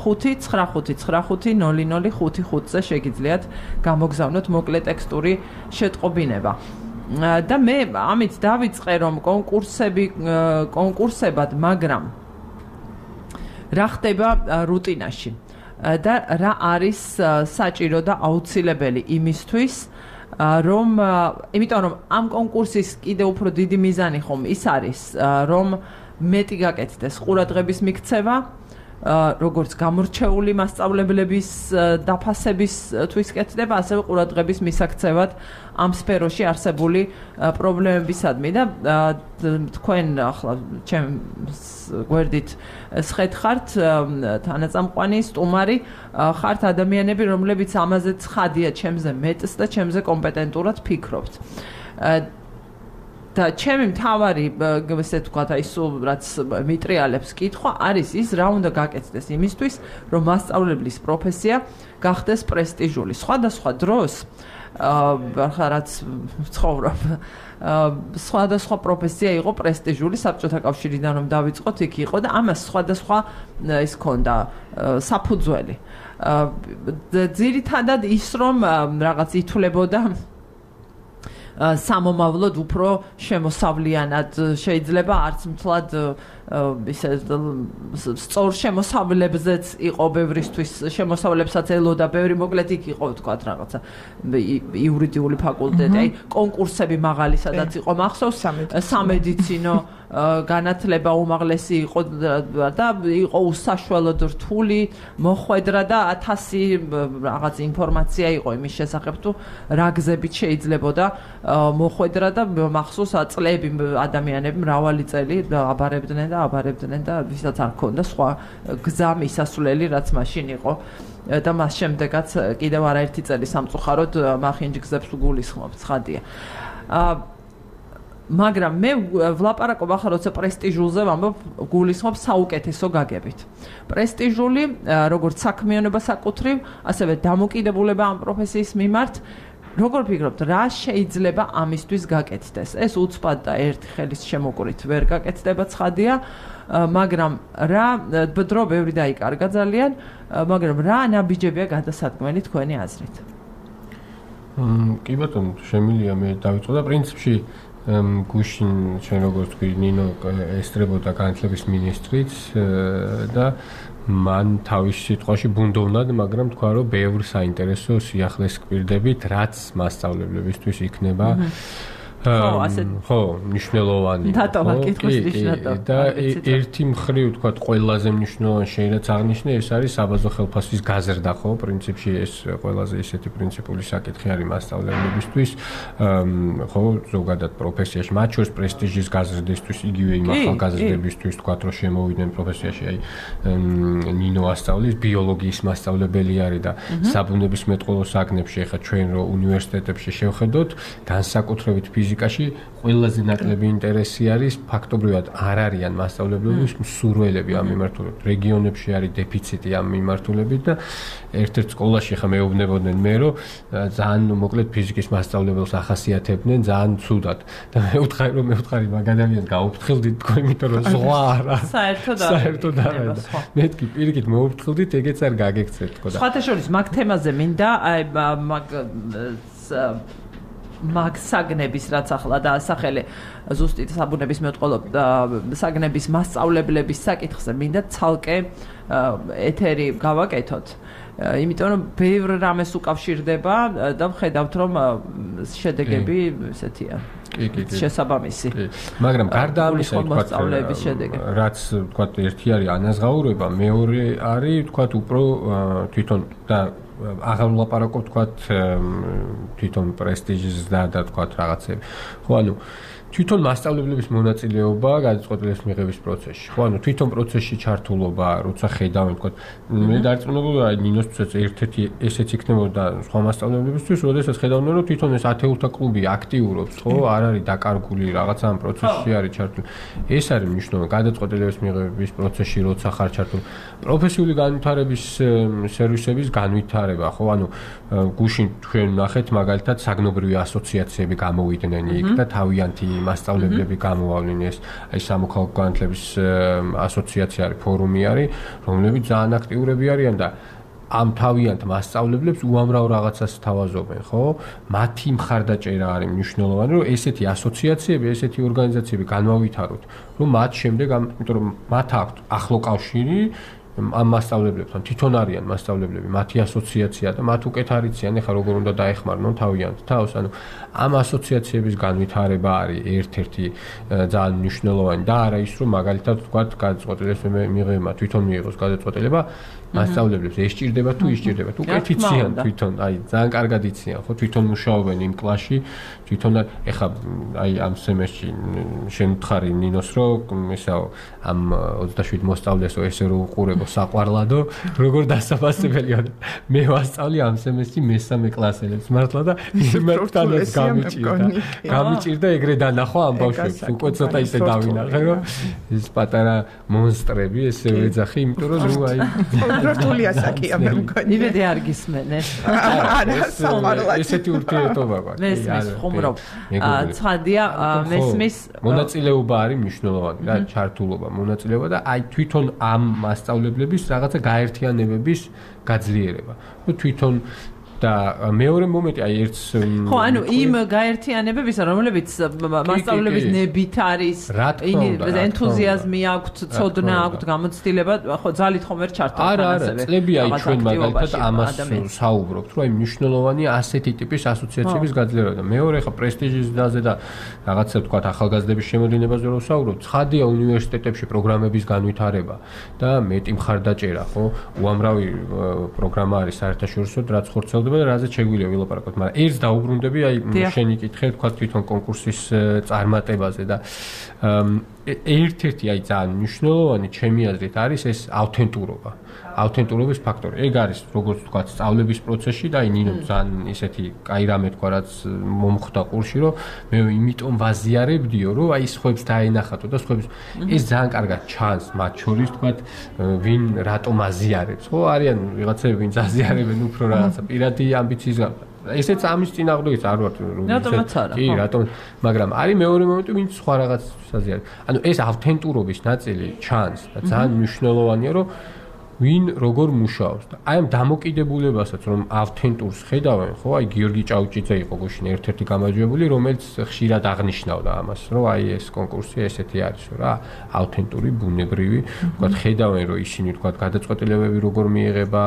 595-95-00-55-ზე შეგიძლიათ გამოგზავნოთ მოკლე ტექსტური შეტყობინება. და მე ამით დავიწყე, რომ კონკურსებად, მაგრამ რა ხდება რუტინაში და რა არის საჭირო და აუცილებელი იმისთვის, იმიტომ რომ ამ კონკურსის კიდე უფრო დიდი მიზანი ხომ ის არის, რომ მეტი გაკეთდეს ყურადღების მიქცევა, როგორც გამორჩეული მასწავლებლების დაფასებისთვის კეთდება, ასევე ყურადღების მისაქცევად ამ სფეროში არსებული პრობლემებისადმი და თქვენ ახლა ჩემს გვერდით სხედხართ თანაწამყვანი, სტუმარი, ხართ ადამიანები, რომლებიც ამაზე ცხადია ჩემზე მეტს და ჩემზე კომპეტენტურად ფიქრობთ. და ჩემი მთავარი, ესე ვთქვათ, აი სულ რაც მიტრიალებს კითხვა, არის ის, რა უნდა გაკეთდეს იმისთვის, რომ მასწავლებლის პროფესია გახდეს პრესტიჟული. სხვადასხვა დროს, რაც ცხოვრობ, სხვადასხვა პროფესია იყო პრესტიჟული, საბჭოთა კავშირიდან რომ დავიწყოთ, იქ იყო და ამას სხვადასხვა ის ქონდა საფუძველი. ძირითადად ის, რომ რაღაც ითვლებოდა სამომავლოდ უფრო შემოსავლიანად შეიძლება არც მთლად ისე სწორ შემოსავლებზეც იყო ბევრისთვის შემოსავლებსაც ელოდა ბევრი მოკლედ იქ იყო თქვათ რაღაცა იურიდიული ფაკულტეტი აი კონკურსები მაღალი სადაც იყო მახსოვს სამედიცინო განათლება უმაღლესი იყო და იყო უსაშველოდ რთული მოხვედრა და 1000 რაღაც ინფორმაცია იყო იმის შესახებ თუ რა გზებით შეიძლებოდა მოხვედრა და მახსოვს წლები ადამიანები მრავალი წელი აბარებდნენ და ვისაც არ ქონდა სხვა გზა მისასვლელი რაც მაშინ იყო და მას შემდეგაც კიდევ არაერთი წელი სამწუხაროდ მახინჯ გზებს უგულისხმობ ცხადია მაგრამ მე ვლაპარაკობ ახლა როცა პრესტიჟულზე ვამბობ გულისხმობ საუკეთესო გაგებით. პრესტიჟული როგორც საქმიანობა საკუთრივ, ასევე დამოკიდებულება ამ პროფესიის მიმართ, როგორ ფიქრობთ, რა შეიძლება ამისთვის გაკეთდეს? ეს უცბად და ერთი ხელის შემოკვრით ვერ გაკეთდება ცხადია, მაგრამ რა დრო ბევრი დაიკარგა ძალიან, მაგრამ რა ნაბიჯებია გადასადგმელი თქვენი აზრით? კი ბატონო, შემიძლია მე დავიწყო და პრინციპში გუშინ ჩვენ როგორც თქვი ნინო ესწრებოდა განათლების მინისტრიც და მან თავის სიტყვაში ბუნდოვნად, მაგრამ თქვა რომ ბევრ საინტერესო სიახლეს გვირდებით, რაც მასწავლებლებისთვის იქნება ხო, მნიშვნელოვანი. და ერთი მხრივ თქვა ყველაზე მნიშვნელოვანი შეიძლება აღნიშნე ეს არის საბაზო ხელფასის გაზრდა, ხო, პრინციპში ეს ყველაზე ისეთი პრინციპული საკითხი არის მასწავლებლებისთვის, ხო, ზოგადად პროფესიაში, მათ შორის პრესტიჟის გაზრდისთვის, იგივე იმ ახალგაზრდებისთვის თქვა რომ შემოვიდნენ პროფესიაში, აი ნინო ასწავლის ბიოლოგიის მასწავლებელი არის და საბუნებისმეტყველო საგნებში, ახლა ჩვენ რო უნივერსიტეტებში შევხედოთ, განსაკუთრებით ფიზიკაში ყველაზე ნაკლები ინტერესი არის ფაქტობრივად არ არიან მასწავლებლების მსურველები ამ მიმართულებით. რეგიონებში არის დეფიციტი ამ მიმართულებით და ერთ-ერთ სკოლაში ხა მეუბნებოდნენ მე რომ ძალიან მოკლედ ფიზიკის მასწავლებელს ახასიათებდნენ ძალიან ცუდად და მე ვუთხარი მაგ ადამიანს გაუფრთხილდით თქო იმიტომ რომ ზღვა არა. საერთოდ არა. მეთქი პირიქით მოუფრთხილდით ეგეც არ გაგექცეთ თქო და სხვათა შორის მაგ თემაზე მინდა აი მაგ საგნების რაც ახლა დაასახელე ზუსტით საბუნებისმეტყველო საგნების მასწავლებლების საკითხზე მინდა ცალკე ეთერი გავაკეთოთ იმიტომ რომ ბევრ რამეს უკავშირდება და ვხედავთ რომ შედეგები ესეთია შესაბამისი მაგრამ გარდა ამისა რაც თქვა ერთი არის ანაზღაურება მეორე არის თქვა უფრო თვითონ და აღარ ვლაპარაკობ თქვათ თვითონ პრესტიჟს და თქვათ რაღაცები. ხო, ანუ თვითონ მასწავლებლების მონაწილეობა გადაწყვეტილების მიღების პროცესში. ხო, ანუ თვითონ პროცესში ჩართულობა, როცა ხედავენ, თქო, მე დარწმუნებული ვარ, ნინოსთვისაც ერთ-ერთი ესეც იქნებოდა სხვა მასწავლებლებისთვის, როდესაც ხედავდნენ, რომ თვითონ ეს ათეულთა კლუბი აქტიურობს, ხო, არ არის დაკარგული რაღაცა ამ პროცესში არის ჩართული. ეს არის მნიშვნელოვანი გადაწყვეტილების მიღების პროცესში, როცა ხარ ჩართული. პროფესიული განვითარების სერვისების განვითარება, ხო, ანუ გუშინ თქვენ ნახეთ მაგალითად საგნობრივი ასოციაციები გამოვიდნენ იქ და თავიანთი მასწავლებლები გამოვავლენ ეს აი სამოქალაქო განათლების ასოციაცია არის, ფორუმი არის, რომლებიც ძალიან აქტიურები არიან და ამ თავიანთ მასწავლებლებს უამრავ რაღაცას თავაზობენ, ხო? მათი მხარდაჭერა არის მნიშვნელოვანი, რომ ესეთი ასოციაციები, ესეთი ორგანიზაციები განმავითაროთ, რომ მათ შემდეგ, იმიტომ რომ მათ აქვთ ახლო კავშირი ამ მასწავლებლებთან, თვითონ არიან მასწავლებლები, მათი ასოციაცია და მათ უკეთ არიციან, ეხლა როგორ უნდა დაეხმარნონ თავიანთ თავს, ანუ ამ ასოციაციების განვითარება არის ერთ-ერთი ძალიან მნიშვნელოვანი და არა ის, რომ მაგალითად ვთქვათ, გადაწყვეტილებას მიღება, თვითონ მიიღოს გადაწყვეტილება მასწავლებლებს ეს ჭირდება თუ ის ჭირდება თუ უკეთ იციან თვითონ, აი ძალიან კარგად იციან, ხო, თვითონ მუშაობენ იმ კლასში, თვითონ ეხლა აი ამ სემესტრში შენ ვთხარი ნინოს, რომ ესაო ამ 27 მოსწავლესო ესე რომ უყურებო საყვარლადო, როგორ დასაფასებელია. მე ვასწავლი ამ სემესტრში მესამე კლასელებს მართლა და იმათანაც გამიჭირდა ეგრე დანახვა ამ ბავშვებს. უკვე ცოტა ისე დავინახე, რომ ეს პატარა მონსტრები ესე ვეძახი, იმიტომ რომ ნუ აი რთული ასაკია მე მგონი. იმედი არ გისმენენ. არა, საყვარლად. ესეთი ურთიერთობა გვაქვს. მესმის ხუმრობ. ცხადია, მესმის მონაწილეობა არის მნიშვნელოვანი რა, ჩართულობა, მონაწილეობა და აი თვითონ ამ მასწავლებლების რაღაცა გაერთიანებების გაძლიერება. ნუ თვითონ და მეორე მომენტი აი ერთს ხო, ანუ იმ გაერთიანებების, რომლებიც მასწავლებლების ნებით არის, ენთუზიაზმი აქვთ, ცოდნა აქვთ, გამოცდილება, ხო, ძალით ხომ ვერ ჩართავს არა, წლებია აი ჩვენ მაგალითად ამას საუბრობთ, რომ აი მნიშვნელოვანია ასეთი ტიპის ასოციაციების გაძლიერება და მეორე ხა პრესტიჟის დაზე და რაღაცა თქვა ახალგაზრდების შემოდინებაზე რომ ვსაუბრობთ, ცხადია უნივერსიტეტებში პროგრამების განვითარება და მეტი მხარდაჭერა, ხო, უამრავი პროგრამა არის საერთაშორისო, რაც ხორცელდება და რაზეც შეგვიძლია ვილაპარაკოთ, მაგრამ ერთს დაუბრუნდები, აი შენი კითხე თქვა თვითონ კონკურსის წარმატებაზე და ერთ-ერთი აი ძალიან მნიშვნელოვანი ჩემი აზრით არის ეს ავთენტურობა. ავთენტურობის ფაქტორი. ეგ არის როგორც თქვა სწავლების პროცესში და აი ნინო ძალიან ისეთი კაი რამე თქვა რაც მომხვდა ყურში, რომ მე იმიტომ ვაზიარებდიო, რომ აი სხვებს დაენახათო და სხვებს ეს ძალიან კარგად ჩანს მათ შორის თქვა ვინ რატომ აზიარებს, ხო? არიან ვიღაცები ვინც აზიარებენ უფრო რაღაცა პირადი ამბიციის გამო. ესეც ამის წინააღმდეგიც არ ვარ კი, რატომ, მაგრამ არის მეორე მომენტი, ვინც სხვა რაღაცას აზიარებს. ანუ ეს ავთენტურობის ნაწილი ჩანს და ძალიან მნიშვნელოვანია, რომ ვინ როგორ მუშაობს და აი ამ დამოკიდებულებასაც რომ ავთენტურს ხედავენ, ხო, აი გიორგი ჭაუჭიძე იყო გუშინ ერთ-ერთი გამარჯვებული, რომელიც ხშირად აღნიშნავდა ამას, რომ აი ეს კონკურსი ესეთი არის, რა, ავთენტური, ბუნებრივი, თქვა ხედავენ, რომ ისინი თქვა გადაწყვეტილებები როგორ მიიღება,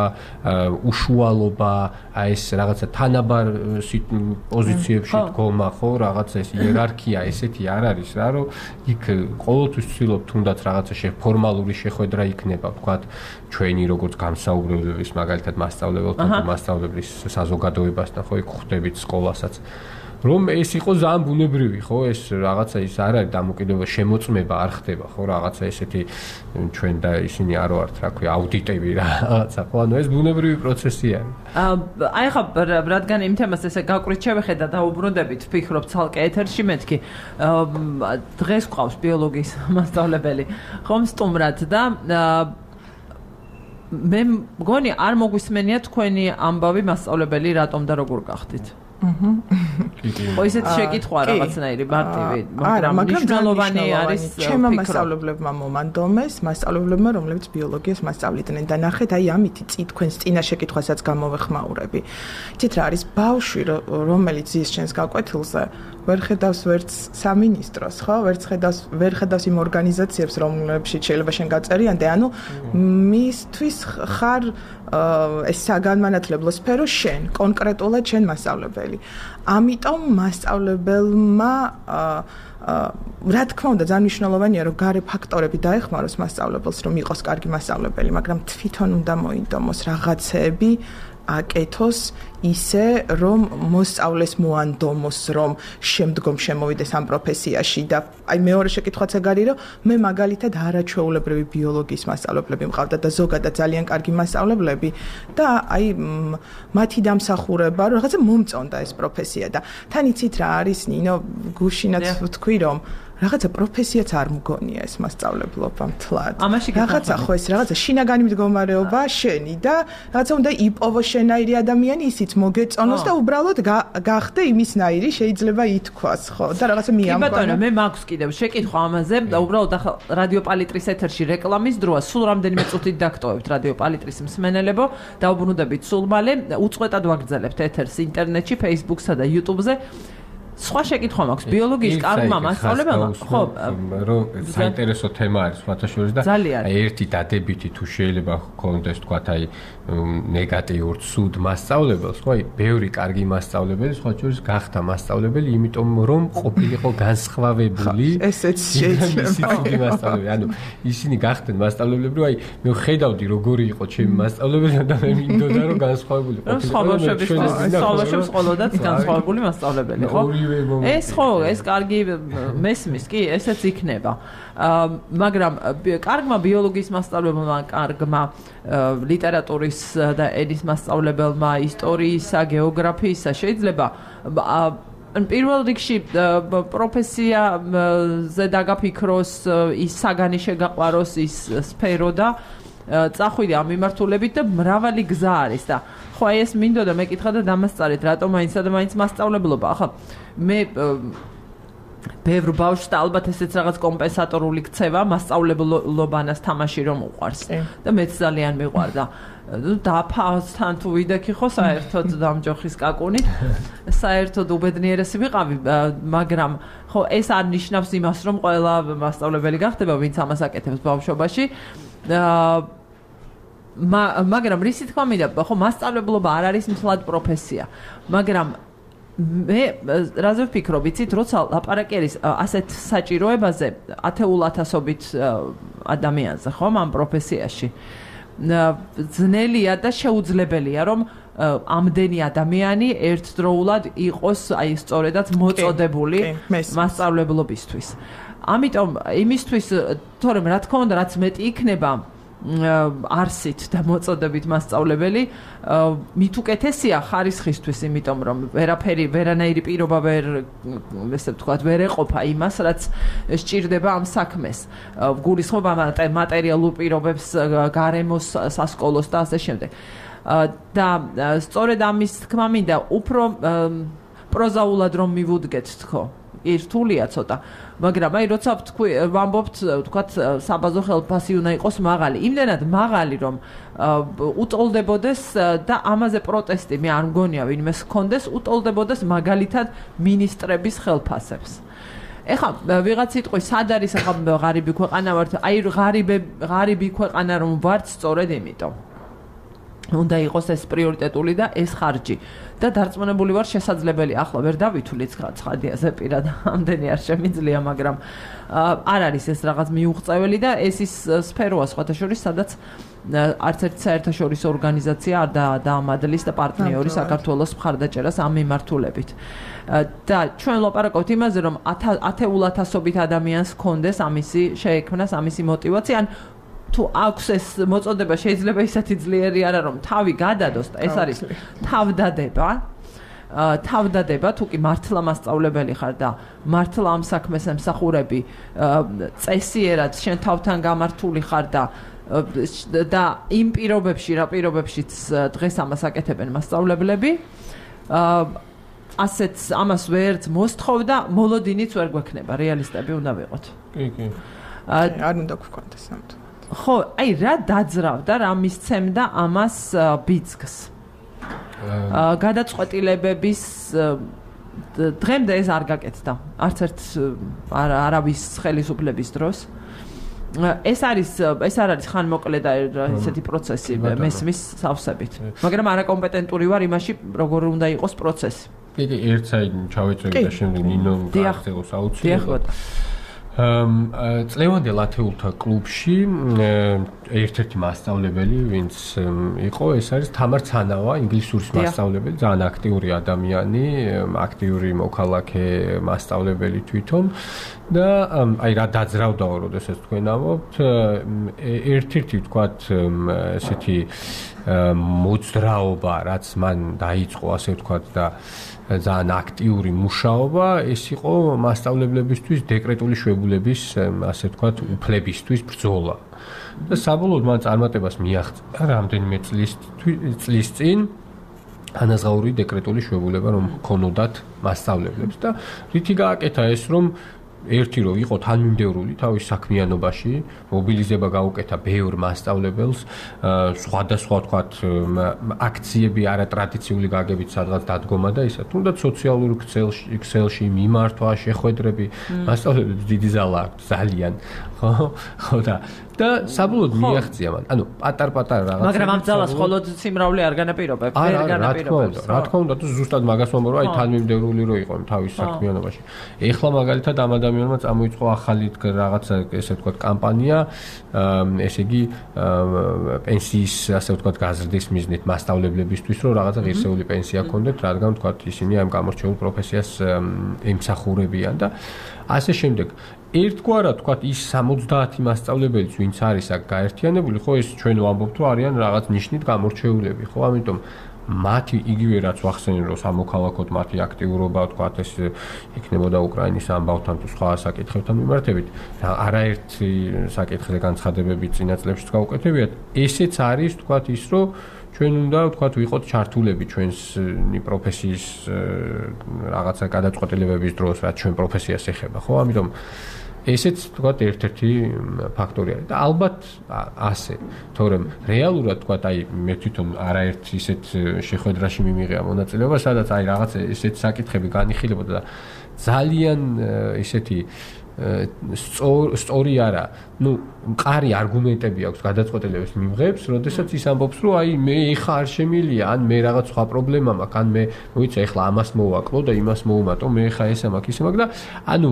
უშუალობა, აი ეს რაღაცა თანაბარ პოზიციებში დგომა, ხო, რაღაცა ეს იერარქია ესეთი არ არის რა, რომ იქ ყოველთვის ვცდილობ თუნდაც რაღაცა ფორმალური შეხვედრა იქნება, თქვა ჩვენი როგორც გამსაუბრებლების მაგალითად მასწავლებელთან და მასწავლებლის საზოგადოებასთან, ხო, იქ ხვდებით სკოლასაც. რომ ეს იყო ძალიან ბუნებრივი, ხო, ეს რაღაცა ის არ არის დამოკიდებულება, შემოწმება არ ხდება, ხო, რაღაცა ესეთი ჩვენ და ისინი არ ვართ, რა ქვია, აუდიტები რაღაცა, ხო, ანუ ეს ბუნებრივი პროცესი არის. აი ხა რადგან იმ თემას ესე გაკვირით შევეხედა და უბრუნდებით, ვფიქრობ ცალკე ეთერში მეთქი. დღეს გვყავს ბიოლოგიის მასწავლებელი, ხომ სტუმრად და მე მგონი არ მოგვისმენია თქვენი ამბავი მასწავლებელი რატომ და როგორ გახდით. ხო, ისეთი შეკითხვა რაღაცნაირი მარტივი, მაგრამ მნიშვნელოვანი არის ჩემმა მასწავლებლებმა მომანდომეს, მასწავლებლებმა, რომლებიც ბიოლოგიას მასწავლიდნენ და ნახეთ, აი ამითი თქვენს წინა შეკითხვასაც გამოვეხმაურები. იცით რა არის ბავშვი, რომელიც ზის ჩვენს გაკვეთილზე ვერ ხედავს ვერც სამინისტროს, ხო? ვერ ხედავს იმ ორგანიზაციებს, რომლებშიც შეიძლება შენ გაწერიანდე, ანუ მისთვის ხარ ეს საგანმანათლებლო სფერო შენ, კონკრეტულად შენ მასწავლებელი. ამიტომ მასწავლებელმა რა თქმა უნდა ძალიან მნიშვნელოვანია რომ გარე ფაქტორები დაეხმაროს მასწავლებელს რომ იყოს კარგი მასწავლებელი, მაგრამ თვითონ უნდა მოინდომოს რაღაცეები აკეთოს ისე, რომ მოსწავლეს მოანდომოს, რომ შემდგომ შემოვიდეს ამ პროფესიაში და აი მეორე შეკითხვაც ეგ არის, რომ მე მაგალითად არაჩვეულებრივი ბიოლოგიის მასწავლებლები მყავდა და ზოგადად ძალიან კარგი მასწავლებლები და აი მათი დამსახურება, რომ რაღაცა მომწონდა ეს პროფესია და თან იცით რა არის, ნინო, გუშინაც ვთქვი, რომ რაღაცა პროფესიაც არ მგონია ეს მასწავლებლობა მთლად. რაღაცა ხო ეს რაღაცა შინაგანი მდგომარეობა შენი და რაღაცა უნდა იპოვო შენაირი ადამიანი, ისიც მოგეწონოს და უბრალოდ გახდე იმისნაირი, შეიძლება ითქვას, ხო? და რაღაცა მიამგონა. კი ბატონო, მე მაქვს კიდევ შეკითხვა ამაზე და უბრალოდ ახლა რადიო პალიტრის ეთერში რეკლამის დროა სულ რამდენიმე წუთით დაგტოვებთ რადიო პალიტრის მსმენელებო, დაუბრუნდებით სულ მალე, უწყვეტად ვაგრძელებთ ეთერს ინტერნეტში, Facebook-სა და YouTube-ზე. სხვა შეკითხვა მაქვს ბიოლოგიის კარგმა მასწავლებელმა ხო რომ საინტერესო თემა არის სხვათაშორის და აი ერთი დადებითი თუ შეიძლება გქონდეს თქვა აი ნეგატიურ ცუდ მასწავლებელს ხო აი ბევრი კარგი მასწავლებელი სხვათაშორის გახდა მასწავლებელი იმიტომ რომ ყოფილიყო განსხვავებული ესეც შეიძლება ანუ ისინი გახდნენ მასწავლებლები რომ აი მე ხედავდი როგორი იყო ჩემი მასწავლებელი და მე მინდოდა რომ განსხვავებული ყოფილიყო ყოველდღე განსხვავებული მასწავლებელი ხო ეს ხო, ეს კარგი მესმის, კი, ესეც იქნება. მაგრამ კარგმა ბიოლოგიის მასწავლებელმა, კარგმა ლიტერატურის და ენის მასწავლებელმა, ისტორიისა, გეოგრაფიისა შეიძლება პირველ რიგში პროფესიაზე დაგაფიქროს, ის საგანი შეგაყვაროს, ის სფერო და წახვიდე ამ მიმართულებით და მრავალი გზა არის და ხო აი ეს მინდოდა მეკითხა და დამასწარეთ რატომ მაინცსა და მაინც მასწავლებლობა ახლა მე ბევრ ბავშვს და ალბათ ესეც რაღაც კომპენსატორული ქცევა მასწავლებლობანას თამაში რომ უყვარს და მეც ძალიან მიყვარდა დაფასთან თუ ვიდექი ხო საერთოდ დამჯოხის კაკუნით საერთოდ უბედნიერესი ვიყავი მაგრამ ხო ეს არ ნიშნავს იმას რომ ყველა მასწავლებელი გახდება ვინც ამას აკეთებს ბავშვობაში მაგრამ რისი თქმა მინდა ხო მასწავლებლობა არ არის მთლად პროფესია მაგრამ მე რაზე ვფიქრობ იცით როცა ლაპარაკი არის ასეთ საჭიროებაზე ათეულათასობით ადამიანზე ხო ამ პროფესიაში ძნელია და შეუძლებელია რომ ამდენი ადამიანი ერთდროულად იყოს აი სწორედაც მოწოდებული მასწავლებლობისთვის ამიტომ იმისთვის თორემ რა თქმა უნდა რაც მეტი იქნება არსით და მოწოდებით მასწავლებელი მით უკეთესია ხარისხისთვის იმიტომ რომ ვერანაირი პირობა ესე ვთქვათ ვერ ეყოფა იმას რაც სჭირდება ამ საქმეს გულისხმობ მატერიალურ პირობებს გარემოს სასკოლოს და ასე შემდეგ და სწორედ ამის თქმა მინდა უფრო პროზაულად რომ მივუდგეთ თქო რთულია ცოტა მაგრამ აი როცა ვამბობთ ვთქვათ საბაზო ხელფასი უნდა იყოს მაღალი იმდენად მაღალი რომ უტოლდებოდეს და ამაზე პროტესტი მე არ მგონია ვინმეს ჰქონდეს უტოლდებოდეს მაგალითად მინისტრების ხელფასებს ეხლა ვიღაც იტყვის სად არის ახლა ღარიბი ქვეყანა ვართ აი ღარიბი ქვეყანა რომ ვართ სწორედ იმიტომ უნდა იყოს ეს პრიორიტეტული და ეს ხარჯი და დარწმუნებული ვარ შესაძლებელი ახლა ვერ დავითვლით ცხადიაზე პირად ამდენი არ შემიძლია მაგრამ არ არის ეს რაღაც მიუღწეველი და ეს ის სფეროა სხვათა შორის სადაც არც ერთი საერთაშორისო ორგანიზაცია არ დაამადლის და პარტნიორი საქართველოს მხარდაჭერას ამ მიმართულებით და ჩვენ ვლაპარაკობთ იმაზე რომ ათეულათასობით ადამიანს ჰქონდეს ამისი შეექმნას ამისი მოტივაცია ან თუ აქვს ეს მოწოდება შეიძლება ისეთი ძლიერი არა რომ თავი გადადოს და ეს არის თავდადება თუ კი მართლა მასწავლებელი ხარ და მართლა ამ საქმეს ემსახურები წესიერად შენ თავთან გამართული ხარ და იმ პირობებში რა პირობებშიც დღეს ამას აკეთებენ მასწავლებლები ასეც ამას ვერც მოსთხოვ და მოლოდინიც ვერ გვექნება რეალისტები უნდა ვიყოთ კი არ უნდა გქონდეს ამით ხო, აი რა დაძრავდა, რა მისცემდა ამას ბიძგს. გადაწყვეტილებების დღემდე ეს არ გაკეთდა. არც ერთ არავის ხელისუფლების დროს. ეს არ არის ხანმოკლე და ესეთი პროცესი მესმის სავსებით. მაგრამ არაკომპეტენტური ვარ იმაში, როგორ უნდა იყოს პროცესი. კი, ერთ საით ჩავეწევი და შემდეგ ნინო გახდეოს აუცილებლად. წლევანდელ ათეულთა კლუბში ერთ-ერთი მასწავლებელი, ვინც იყო, ეს არის თამარ ცანავა, ინგლისურის მასწავლებელი, ძალიან აქტიური ადამიანი, აქტიური მოქალაქე მასწავლებელი თვითონ და აი რა დაძრავდაო, როდესაც თქვენ ამბობთ, ერთ-ერთი ვთქვათ, ესეთი მოძრაობა, რაც მან დაიწყო, ასე ვთქვათ და ძალიან აქტიური მუშაობა, ეს იყო მასწავლებლებისთვის დეკრეტული შვებულების, ასე ვთქვათ, უფლებისთვის ბრძოლა. და საბოლოოდ მან წარმატებას მიაღწია რამდენიმე წლის წინ ანაზღაური დეკრეტული შვებულება რომ ჰქონოდათ მასწავლებლებს და რითი გააკეთა ეს რომ ერთი რო იყო თანმიმდევრული თავის საქმიანობაში, მობილიზება გაუკეთა ბევრ მასწავლებელს, სხვადასხვა ვთქვათ აქციები არატრადიციული გაგებით სადღაც დადგომა და ისა. თუნდაც სოციალურ ქსელში მიმართვა, შეხვედრები, მასწავლებლებს დიდი ზალა აქვს ძალიან, ხო და საბოლოოდ მიაღწია მან. ანუ პატარ-პატარ რაღაც. მაგრამ ამ ძალას მხოლოდ სიმრავლე არ განაპირობებს, ვერ განაპირობებს. რა თქმა უნდა, თუ ზუსტად მაგას ვამბობ, რომ აი თანმიმდევრული რო იყო თავის საქმიანობაში. ეხლა მაგალითად ამ ადამიანმა წამოიწყო ახალი რაღაცა, ესე ვთქვათ, კამპანია, ესე იგი პენსიის, ასე ვთქვათ, გაზრდის მიზნით მასწავლებლებისთვის, რომ რაღაცა ღირსეული პენსია ჰქონდეთ, რადგან ვთქვათ, ისინი ამ გამორჩეულ პროფესიას ემსახურებიან და ასე შემდეგ. ერთგვარად ვთქვათ ის 70 მასწავლებელიც ვინც არის აქ გაერთიანებული, ხო ეს ჩვენ ვამბობთ რომ არიან რაღაც ნიშნით გამორჩეულები, ხო? ამიტომ მათი იგივე რაც ვახსენე რომ სამოქალაქოდ მათი აქტიურობა ვთქვათ ეს იქნებოდა უკრაინის ამბავთან თუ სხვა საკითხებთან მიმართებით, არაერთი საკითხზე განცხადებები წინა წლებშიც გაუკეთებიათ. ესეც არის ვთქვათ ის რომ ჩვენ უნდა ვთქვათ ვიყოთ ჩართულები ჩვენი პროფესიის რაღაცა გადაწყვეტილებების დროს, რაც ჩვენ პროფესიას ეხება, ხო? ამიტომ ესეც ვთქვათ ერთ-ერთი ფაქტორი არის და ალბათ ასე, თორემ რეალურად ვთქვათ აი მე თვითონ არაერთ ისეთ შეხვედრაში მიმიღია მონაწილეობა, სადაც აი რაღაც ესეთ საკითხები განიხილებოდა და ძალიან ესეთი სწორი არა, ну, მყარი არგუმენტები აქვს გადაწყვეტილებების მიმღებს, როდესაც ის ამბობს, რომ აი მე ეხა არ შემილია, ან მე რაღაც სხვა პრობლემა მაქვს, ან მე მოიცა ეხლა ამას მოვაკლო და იმას მოვუმატო, მე ეხა ესა მაქვს, ისე მაქვს და ანუ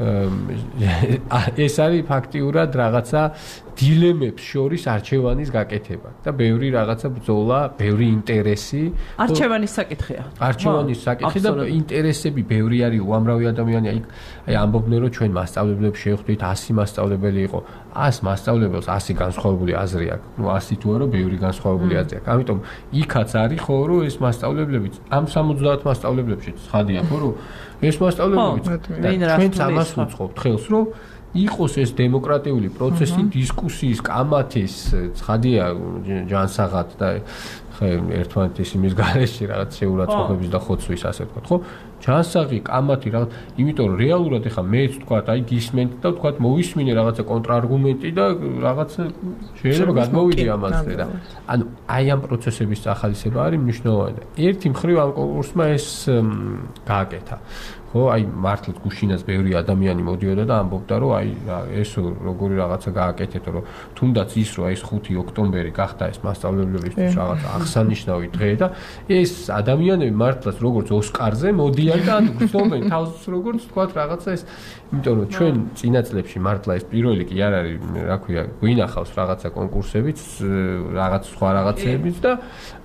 ეს არის ფაქტიურად რაღაცა დილემებს შორის არჩევანის გაკეთება და ბევრი რაღაცა ბრძოლა, ბევრი ინტერესი. არჩევანის საკითხია. არჩევანის საკითხი და ინტერესები ბევრი არის, უამრავი ადამიანი აი ამბობდნენ რომ ჩვენ მასწავლებლებს შევხვდით 100 მასწავლებელი იყო. 100 მასწავლებელს 100 განსხვავებული აზრი აქვს. ნუ 100 თუ არა, ბევრი განსხვავებული აზრი აქვს. ამიტომ იქაც არის ხო რომ ეს მასწავლებლებიც ამ 70 მასწავლებლებშიც ცხადია ხო რომ ეს მასწავლებლებიც ჩვენც ამას ვუწყობთ ხელს რომ იყოს ეს დემოკრატიული პროცესი, დისკუსიის, კამათის, ცხადია ჯანსაღად და ერთმანეთის იმის გარეშე რაღაც შეურაცხყოფების და ხოცვის ასე ვთქვათ, ხო? ჯანსაღი, კამათი რაღაც, იმიტომ რომ რეალურად ეხა მეც ვთქვათ, აი გისმენთ და ვთქვათ მოვისმინე რაღაცა კონტრარგუმენტი და რაღაცა შეიძლება გადმოვიდე ამაზე და ანუ აი ამ პროცესების ახალისება არის მნიშვნელოვანი და ერთი მხრივ ამ კონკურსმა ეს გააკეთა. ხო, აი მართლაც გუშინაც ბევრი ადამიანი მოდიოდა და ამბობდა რომ აი ეს როგორი რაღაცა გააკეთეთ, რომ თუნდაც ის რომ აი 5 ოქტომბერი გახდა ეს მასწავლებლებისთვის რაღაც აღსანიშნავი დღე და ეს ადამიანები მართლაც როგორც ოსკარზე მოდიან და გრძნობენ თავს როგორც თქვათ რაღაცა ეს, იმიტომ რომ ჩვენ წინა წლებში მართლა ეს პირველი კი არ არის, რა ქვია, გვინახავს რაღაცა კონკურსებიც, რაღაც სხვა რაღაცებიც და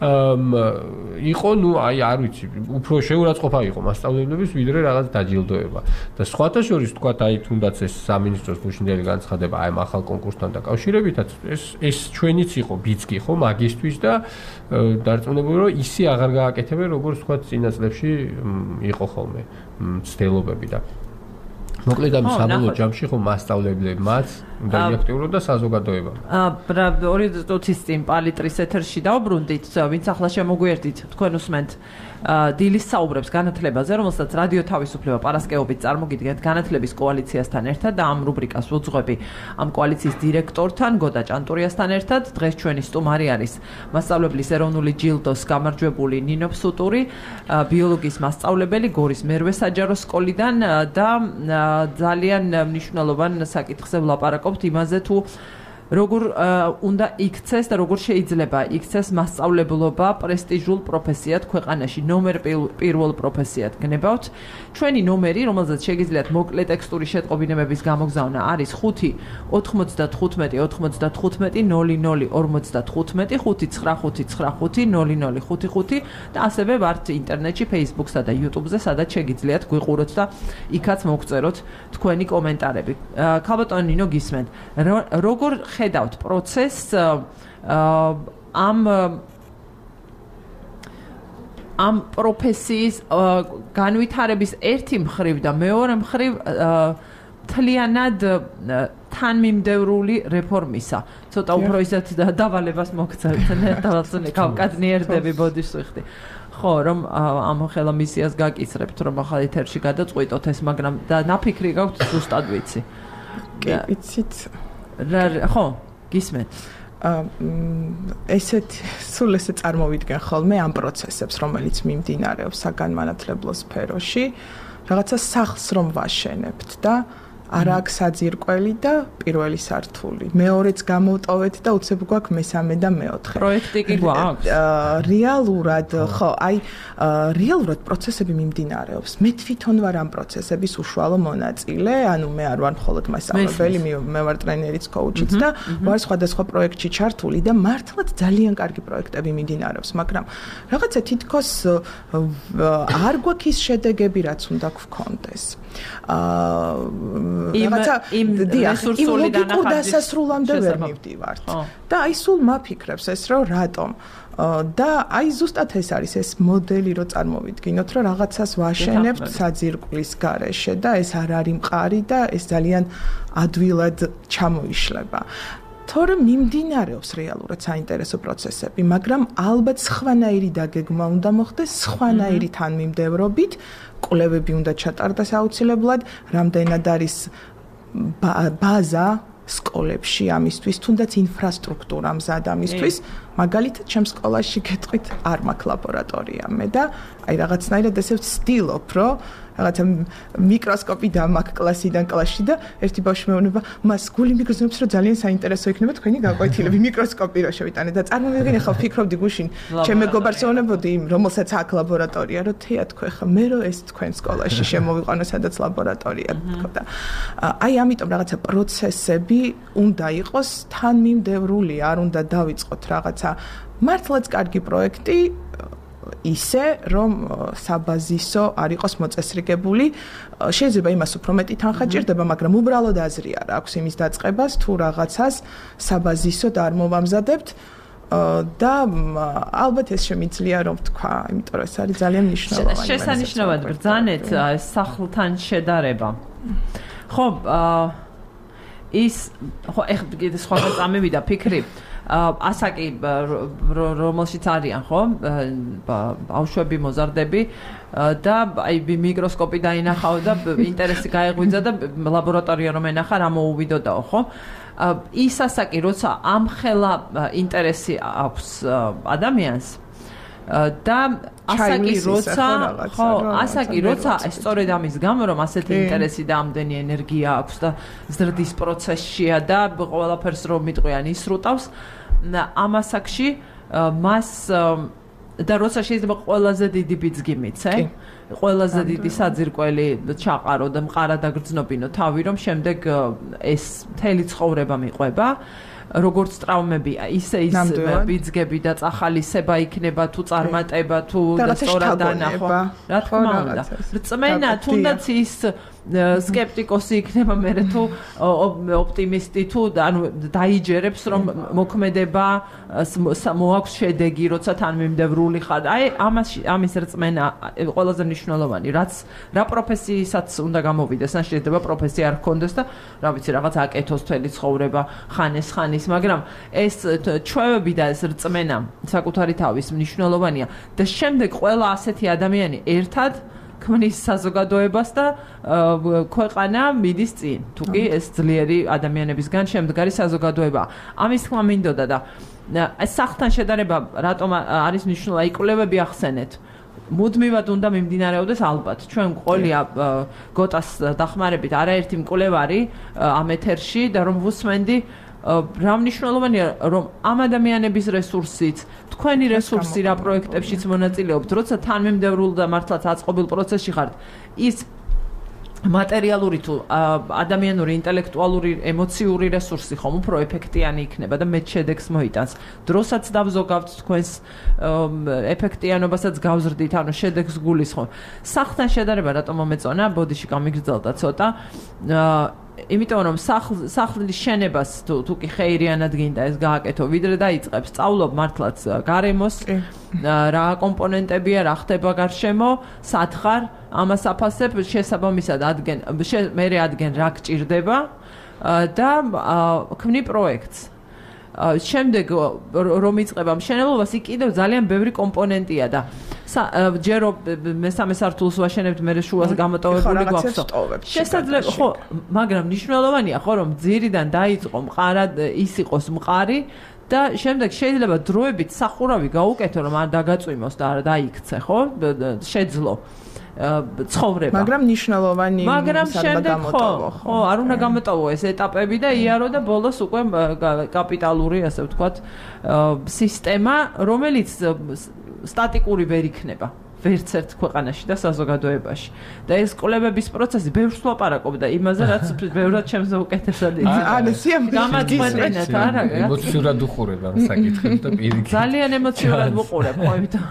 იყო, ну, აი არ ვიცი, უფრო შეურაცხყოფა იყო მასწავლებლების ვიდრე რაღაც დაჯილდოება. და სხვათა შორის თქვათ, აი თუნდაც ეს სამინისტროს გუშინდელი განცხადება აი ამ ახალ კონკურსთან დაკავშირებითაც ეს ჩვენიც იყო ბიძგი ხო მაგისტვის და დარწმუნებული რომ ისი აღარ გააკეთებენ როგორც თქვათ წინა წლებში იყო ხოლმე ცდილობები და მოკლედ ამ საბოლოო ჯამში ხო მასწავლებლებმაც უნდა იაქტიურონ და საზოგადოება. 2 წუთის წინ პალიტრის ეთერში დავბრუნდით, ვინც ახლა შემოგვიერთით, თქვენ უსმენთ დილის საუბრებს განათლებაზე, რომელსაც რადიო თავისუფლება პარასკევობით წარმოგიდგენთ განათლების კოალიციასთან ერთად და ამ რუბრიკას ვუძღვები ამ კოალიციის დირექტორთან, გოდა ჭანტურიასთან ერთად. დღეს ჩვენი სტუმარი არის მასწავლებლის ეროვნული ჯილდოს გამარჯვებული ნინო ფსუტური, ბიოლოგიის მასწავლებელი გორის მერვე საჯარო სკოლიდან და ძალიან მნიშვნელოვან საკითხზე ვლაპარაკობთ იმაზე თუ როგორ უნდა იქცეს და როგორ შეიძლება იქცეს მასწავლებლობა პრესტიჟულ პროფესიად ქვეყანაში, ნომერ პირველ პროფესიად გნებავთ. ჩვენი ნომერი, რომელზეც შეგიძლიათ მოკლე ტექსტური შეტყობინებების გამოგზავნა, არის 5 95 95 00 55 595 0055 და ასევე ვართ ინტერნეტში, Facebook-სა და YouTube-ზე, სადაც შეგიძლიათ გვიყუროთ და იქაც მოგწეროთ თქვენი კომენტარები. ქალბატონო ნინო გისმენთ. როგორ ხედავთ პროცესს ამ პროფესიის განვითარების ერთი მხრივ და მეორე მხრივ თლიანად თანმიმდევრული რეფორმისა. ცოტა უფრო ისეთ დავალებას მოგცემთ, დავალწუნე კავკადნიერდები ბოდიშსუხტი. ხო, რომ ამ ხელა მისიას გაკისრებთ, რომ ახალ ეთერში გადაწყვიტოთ ეს, მაგრამ და ნაფიქრი გაქვთ ზუსტად ვიცი. კი, ვიცით. ხო, გისმენთ. ესეთ სულ ესე წარმოვიდგენ ხოლმე ამ პროცესებს, რომელიც მიმდინარეობს საგანმანათლებლო სფეროში, რაღაცა სახლს რომ ვაშენებთ და არა აქვს საძირკველი და პირველი სართული. მეორეც გამოვტოვეთ და უცებ გვაქვს მესამე და მეოთხე. პროექტი კი გვაქვს? რეალურად, ხო, რეალურად პროცესები მიმდინარეობს. მე თვითონ ვარ ამ პროცესების უშუალო მონაწილე, ანუ მე არ ვარ მხოლოდ მასწავლებელი, მე ვარ ტრენერიც, კოუჩიც და ვარ სხვადასხვა პროექტში ჩართული და მართლაც ძალიან კარგი პროექტები მიმდინარეობს, მაგრამ რაღაცა თითქოს არ გვაქვს ის შედეგები, რაც უნდა გვქონდეს. იმ რესურსული დასასრულამდე ვერ მივდივართ. და აი სულ მაფიქრებს ეს რომ რატომ და აი ზუსტად ეს არის ეს მოდელი რომ წარმოვიდგინოთ რომ რაღაცას ვაშენებთ საძირკვლის გარეშე და ეს არ არის მყარი და ეს ძალიან ადვილად ჩამოიშლება. თორემ მიმდინარეობს რეალურად საინტერესო პროცესები, მაგრამ ალბათ სხვანაირი დაგეგმა უნდა მოხდეს, სხვანაირი თანმიმდევრობით, კვლევები უნდა ჩატარდეს აუცილებლად, რამდენად არის ბაზა სკოლებში ამისთვის, თუნდაც ინფრასტრუქტურა მზად ამისთვის, მაგალითად, ჩემ სკოლაში გეტყვით არ მაქვს ლაბორატორია მე და აი რაღაცნაირად ესე ვცდილობ, რომ რაღაცა მიკროსკოპი დამაქვს კლასიდან კლასში და ერთი ბავშვი მეუბნება, მას გული მიგრძნობს, რომ ძალიან საინტერესო იქნება თქვენი გაკვეთილები, მიკროსკოპი რო შევიტანე და წარმოვიდგინე ხო ფიქრობდი გუშინ, ჩემ მეგობარს ეუბნებოდი იმ, რომელსაც აქვს ლაბორატორია, რომ თეა თქვენ ხო, მე რო ეს თქვენ სკოლაში შემოვიყვანო, სადაც ლაბორატორია თქო და აი ამიტომ რაღაცა პროცესები უნდა იყოს თანმიმდევრული, არ უნდა დავიწყოთ რაღაცა მართლაც კარგი პროექტი ისე რომ საბაზისო არ იყოს მოწესრიგებული, შეიძლება იმას უფრო მეტი თანხა ჭირდება, მაგრამ უბრალოდ აზრი არ აქვს იმის დაწყებას თუ რაღაცას საბაზისოდ არ მოვამზადებთ და ალბათ ეს შემიძლია რომ თქვა, იმიტომ რომ ეს არის ძალიან მნიშვნელოვანი. შესანიშნავად ბრძანეთ სახლთან შედარება. ხო, ის ხო ეხლა კიდე სხვა წამევიდა ფიქრი. ასაკი რომელშიც არიან ხო ბავშვები მოზარდები და აი მიკროსკოპი დაინახავ და ინტერესი გაეღვიძა და ლაბორატორია რომ ენახა რა მოუვიდოდაო ხო ის ასაკი როცა ამხელა ინტერესი აქვს ადამიანს და ასაკი როცა სწორედ ამის გამო რომ ასეთი ინტერესი და ამდენი ენერგია აქვს და ზრდის პროცესშია და ყველაფერს რომ მიტყვიან ისრუტავს ამ ასაკში მას და როცა შეიძლება ყველაზე დიდი ბიძგი მიცე ყველაზე დიდი საძირკველი ჩაყარო და მყარად აგრძნობინო თავი რომ შემდეგ ეს მთელი ცხოვრება მიყვება როგორც ტრავმებია, ისე ის ბიძგები და წახალისება იქნება თუ წარმატება თუ სწორად დანახვა. რა თქმა უნდა. რწმენა თუნდაც ის სკეპტიკოსი იქნება მე თუ ოპტიმისტი თუ ანუ დაიჯერებს რომ მოქმედება მოაქვს შედეგი, როცა თანმიმდევრული ხარ. აი ამის რწმენა ყველაზე მნიშვნელოვანი, რაც რა პროფესიისაც უნდა გამოვიდეს, ან შეიძლება პროფესია არ ჰქონდეს და რა ვიცი რაღაც აკეთოს თელი ცხოვრება ხანის, მაგრამ ეს ჩვევები და ეს რწმენა საკუთარი თავის მნიშვნელოვანია და შემდეგ ყველა ასეთი ადამიანი ერთად ქმნის საზოგადოებას და ქვეყანა მიდის წინ. თუ კი ეს ძლიერი ადამიანებისგან შემდგარი საზოგადოება. ამის თქმა მინდოდა და ეს სახლთან შედარება რატომ არის მნიშვნელოვანი? კვლევები ახსენეთ. მუდმივად უნდა მიმდინარეობდეს ალბათ. ჩვენ ყოლია გოტას დახმარებით არაერთი მკვლევარი ამ ეთერში და რომ ვუსმენდი რა მნიშვნელოვანია რომ ამ ადამიანების რესურსით თქვენი რესურსი რა პროექტებშიც მონაწილეობთ როცა თანმიმდევრულ და მართლაც აწყობილ პროცესში ხართ ის მატერიალური თუ ადამიანური ინტელექტუალური ემოციური რესურსი ხომ უფრო ეფექტიანი იქნება და მეტ შედეგს მოიტანს დროსაც დავზოგავთ თქვენს ეფექტიანობასაც გავზრდით ანუ შედეგს გულისხმობ სახლთან შედარება რატომ მომეწონა ბოდიში გამიგრძელდა ცოტა იმიტომ რომ სახლის შენებას თუ კი ხეირიანად გინდა ეს გააკეთო ვიდრე დაიწყებს სწავლობ მართლაც გარემოს რა კომპონენტებია რა ხდება გარშემო სათხარ ამას აფასებ შესაბამისად ადგენ რა გჭირდება და ქმნი პროექტს შემდეგ რომ იწყება მშენებლობას იქ კიდევ ძალიან ბევრი კომპონენტია და ჯერო მესამე სართულს ვაშენებთ მე შუას გამოტოვებული გვაქვს შესაძლოა ხო მაგრამ მნიშვნელოვანია ხო რომ ძირიდან დაიწყო მყარად ის იყოს მყარი და შემდეგ შეიძლება დროებით სახურავი გაუკეთო რომ არ დაგაწვიმოს და არ დაიქცე ხო შეძლო ცხოვრება მაგრამ მნიშვნელოვანი მაგრამ შემდეგ ხო არ უნდა გამოტოვო ეს ეტაპები და იარო და ბოლოს უკვე კაპიტალური ასე ვთქვათ სისტემა რომელიც სტატიკური ვერ იქნება ვერც ერთ ქვეყანაში და საზოგადოებაში და ეს კვლევების პროცესი ბევრს ვლაპარაკობ და იმაზე რაც ბევრად ჩემზე უკეთესად გამაწყვეტინეთ არა ემოციურად უყურებ ამ საკითხებს და პირიქით ძალიან ემოციურად ვუყურებ ხო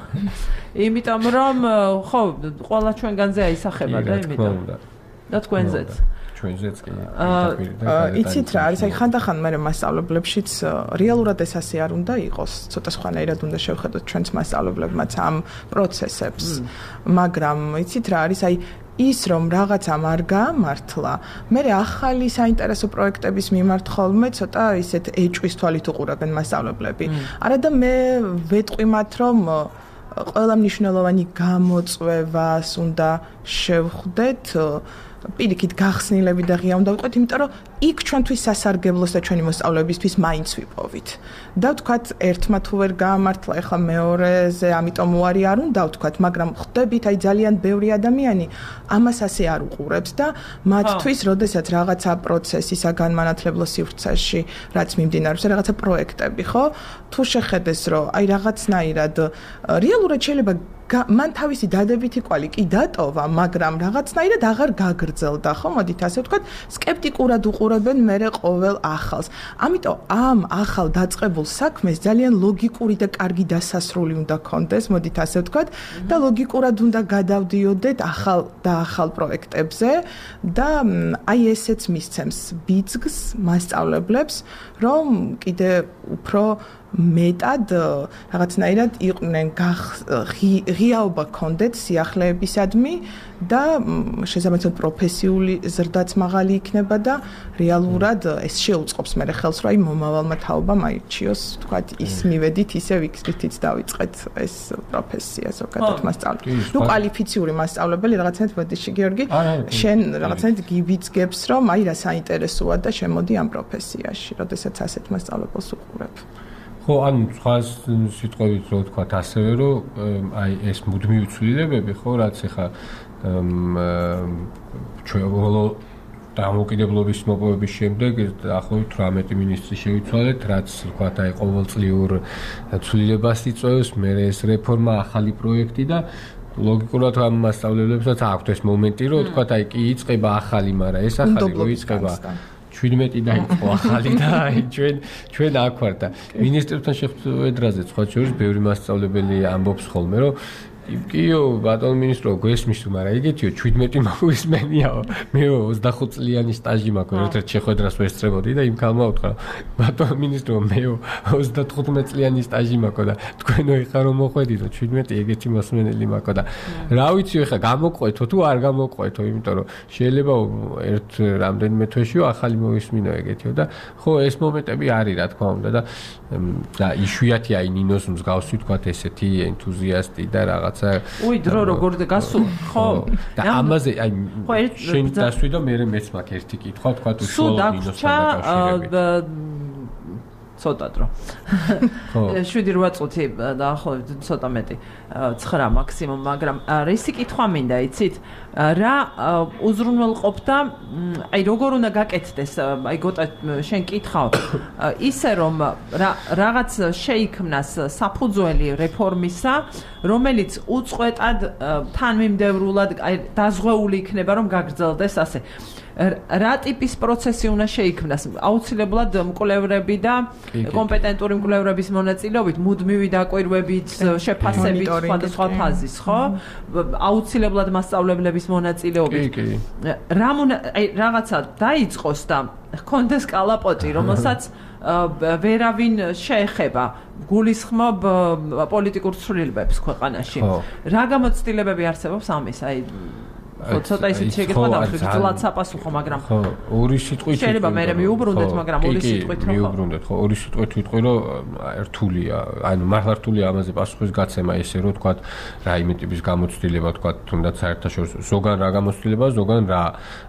იმიტომ რომ ხო ყველა ჩვენგანზე აისახება და იმიტომ და თქვენზეც ჩვენზეც კი იცით რა არის აი ხანდახან მე მასწავლებლებშიც რეალურად ეს ასე არ უნდა იყოს ცოტა სხვანაირად უნდა შევხედოთ ჩვენს მასწავლებლებმაც ამ პროცესებს მაგრამ იცით რა არის აი ის რომ რაღაცამ არ გაამართლა მე ახალი საინტერესო პროექტების მიმართ ხოლმე ცოტა ისეთ ეჭვის თვალით უყურებენ მასწავლებლები არა და მე ვეტყვი მათ რომ ყველა მნიშვნელოვანი გამოწვევას უნდა შევხვდეთ პირიქით გახსნილები და ღია უნდა ვიყოთ, იმიტომ რომ იქ ჩვენთვის სასარგებლოს და ჩვენი მოსწავლეებისთვის მაინც ვიპოვით. და ვთქვათ, ერთმა თუ ვერ გაამართლა, ეხლა მეორეზე, ამიტომ უარი არ უნდა ვთქვათ, მაგრამ ხვდებით, აი ძალიან ბევრი ადამიანი ამას ასე არ უყურებს და მათთვის, როდესაც რაღაცა პროცესი საგანმანათლებლო სივრცეში, რაც მიმდინარეობს, რაღაცა პროექტები, ხო? თუ შეხედეს, რომ აი რაღაცნაირად რეალურად შეიძლება მან თავისი დადებითი კვალი კი დატოვა, მაგრამ რაღაცნაირად აღარ გაგრძელდა, ხო? მოდით ასე ვთქვათ, სკეპტიკურად უყურებენ მერე ყოველ ახალს. ამიტომ ამ ახალ დაწყებულ საქმეს ძალიან ლოგიკური და კარგი დასასრული უნდა ქონდეს, მოდით ასე ვთქვათ, და ლოგიკურად უნდა გადავდიოდეთ ახალ პროექტებზე და აი ესეც მისცემს ბიძგს მასწავლებლებს, რომ კიდე უფრო მეტად რაღაცნაირად იყვნენ ღიაობა ქონდეთ სიახლეებისადმი და შესაბამისად პროფესიული ზრდაც მაღალი იქნება და რეალურად ეს შეუწყობს მე ხელს რომ აი მომავალმა თაობამ აირჩიოს თქვათ ის მივედით ისევ იქით დავიწყეთ ეს პროფესია ზოგადად მასწავლებელი. ნუ კვალიფიციური მასწავლებელი რაღაცნაირად ბოდიში გიორგი შენ რაღაცნაირად გიბიძგებს რომ აი რა საინტერესოა და შემოდი ამ პროფესიაში, როდესაც ასეთ მასწავლებელს უყურებ. ხო, ანუ სხვა სიტყვებით რო ვთქვათ ასევე რომ აი ეს მუდმივი ცვლილებები ხო რაც ახლა ჩვენ დამოუკიდებლობის მოპოვების შემდეგ დაახლოებით 18 მინისტრი შევიცვალეთ, რაც ვთქვათ აი ყოველწლიურ ცვლილებას იწვევს, მე ეს რეფორმა, ახალი პროექტი და ლოგიკურად ამ მასწავლებლებსაც აქვთ ეს მომენტი, რომ ვთქვათ აი კი იწყება ახალი, მაგრამ ეს ახალი რო იწყება 17 დაიწყო ახალი და აი ჩვენ აქ ვარ და მინისტრებთან შეხვედრაზე სხვა შორის ბევრი მასწავლებელი ამბობს ხოლმე რომ კიო ბატონ მინისტრო გვესმის თუ მაგრამ იგეთიო 17 მოგვისმენიაო მე 25 წლიანი სტაჟი მაქვს ერთ-ერთ შეხვედრას ვესწრებოდი და იმ ქალმა უთხრა ბატონ მინისტრო მე 35 წლიანი სტაჟი მაქვს და თქვენო ეხა რომ მოხვედითო 17 ეგეთი მოსმენელი მაქვს და რა ვიცი ეხა გამოყვეთო თუ არ გამოყვეთო იმიტომ რომ შეიძლება ერთ რამდენიმე თვეშიო ახალი მოვისმინო ეგეთიო და ხო ეს მომენტები არის რა თქმა უნდა და იშვიათი აი ნინოს მსგავსი თქვა ესეთი ენთუზიასტი და რაღაც უი დრო როგორ გასულ ხო და ამაზე აი შენ დასვი და მე მეც მაქვს ერთი კითხვა თქვა უშუალოდ მინოსთან დაკავშირებით ცოტა დრო. 7-8 წუთი დაახლოებით ცოტა მეტი 9 მაქსიმუმ, მაგრამ რისი კითხვა მინდა, იცით? რა უზრუნველყოფდა, აი როგორ უნდა გაკეთდეს, აი გოტა შენ კითხავ, ისე რომ რაღაც შეიქმნას საფუძველი რეფორმისა, რომელიც უწყვეტად თანმიმდევრულად დაზღვეული იქნება, რომ გაგრძელდეს ასე. რა ტიპის პროცესი უნდა შეიქმნას? აუცილებლად მკვლევრები და კომპეტენტური მკვლევრების მონაწილეობით, მუდმივი დაკვირვებით, შეფასებით სხვადასხვა ფაზის, ხო? აუცილებლად მასწავლებლების მონაწილეობით. რაღაცა დაიწყოს და ჰქონდეს კალაპოტი, რომელსაც ვერავინ შეეხება, გულისხმობ პოლიტიკურ ცვლილებებს ქვეყანაში. რა გამოცდილებები არსებობს ამის? აი ცოტა ისეთი შეგეთქვა დავშვით საპასუხო, მაგრამ ხო, ორი სიტყვით შეიძლება მე მიუბრუნდეთ, მაგრამ ორი სიტყვით ხო მიუბრუნდეთ, ხო, ორი სიტყვით ვიტყვი, რომ რთულია, ანუ მართლა რთულია ამაზე პასუხის გაცემა, ესე რომ თქვა რაიმე ტიპის გამოცდილება, თქვა თუნდაც საერთაშორისო ზოგან რა გამოცდილება, ზოგან რა.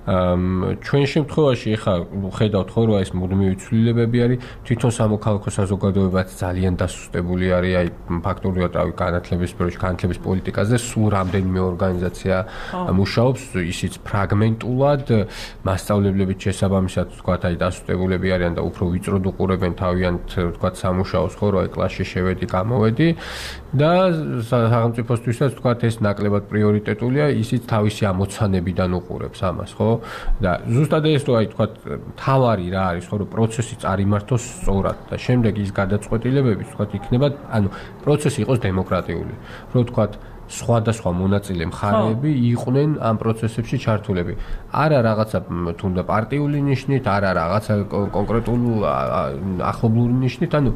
ჩვენ შემთხვევაში ახლა ხედავთ ხო, რომ ეს მუდმივი ცვლილებები არის, თვითონ სამოქალაქო საზოგადოებაც ძალიან დასუსტებული არის, აი ფაქტობრივად რავი განათლების სფეროში, განათლების პოლიტიკაზე სულ რამდენიმე ორგანიზაცია მუშაობს, ისიც ფრაგმენტულად, მასწავლებლებით შესაბამისად, თქვათ, აი დასუსტებულები არიან და უფრო ვიწროდ უყურებენ თავიანთ, თქვათ, სამუშაოს, ხო, რომ აი კლასში შევედი, გამოვედი და სახელმწიფოსთვისაც, თქვათ, ეს ნაკლებად პრიორიტეტულია, ისიც თავისი ამოცანებიდან უყურებს ამას, ხო? და ზუსტად ეს რომ აი, თქვათ, თავარი რა არის, ხო, რომ პროცესი წარიმართოს სწორად და შემდეგ ის გადაწყვეტილებები, თქვათ, იქნება, ანუ პროცესი იყოს დემოკრატიული. რომ თქვათ სხვადასხვა მონაწილე მხარეები იყვნენ ამ პროცესებში ჩართულები. არა რაღაცა თუნდა პარტიული ნიშნით, არა რაღაცა კონკრეტულ ახლობლური ნიშნით, ანუ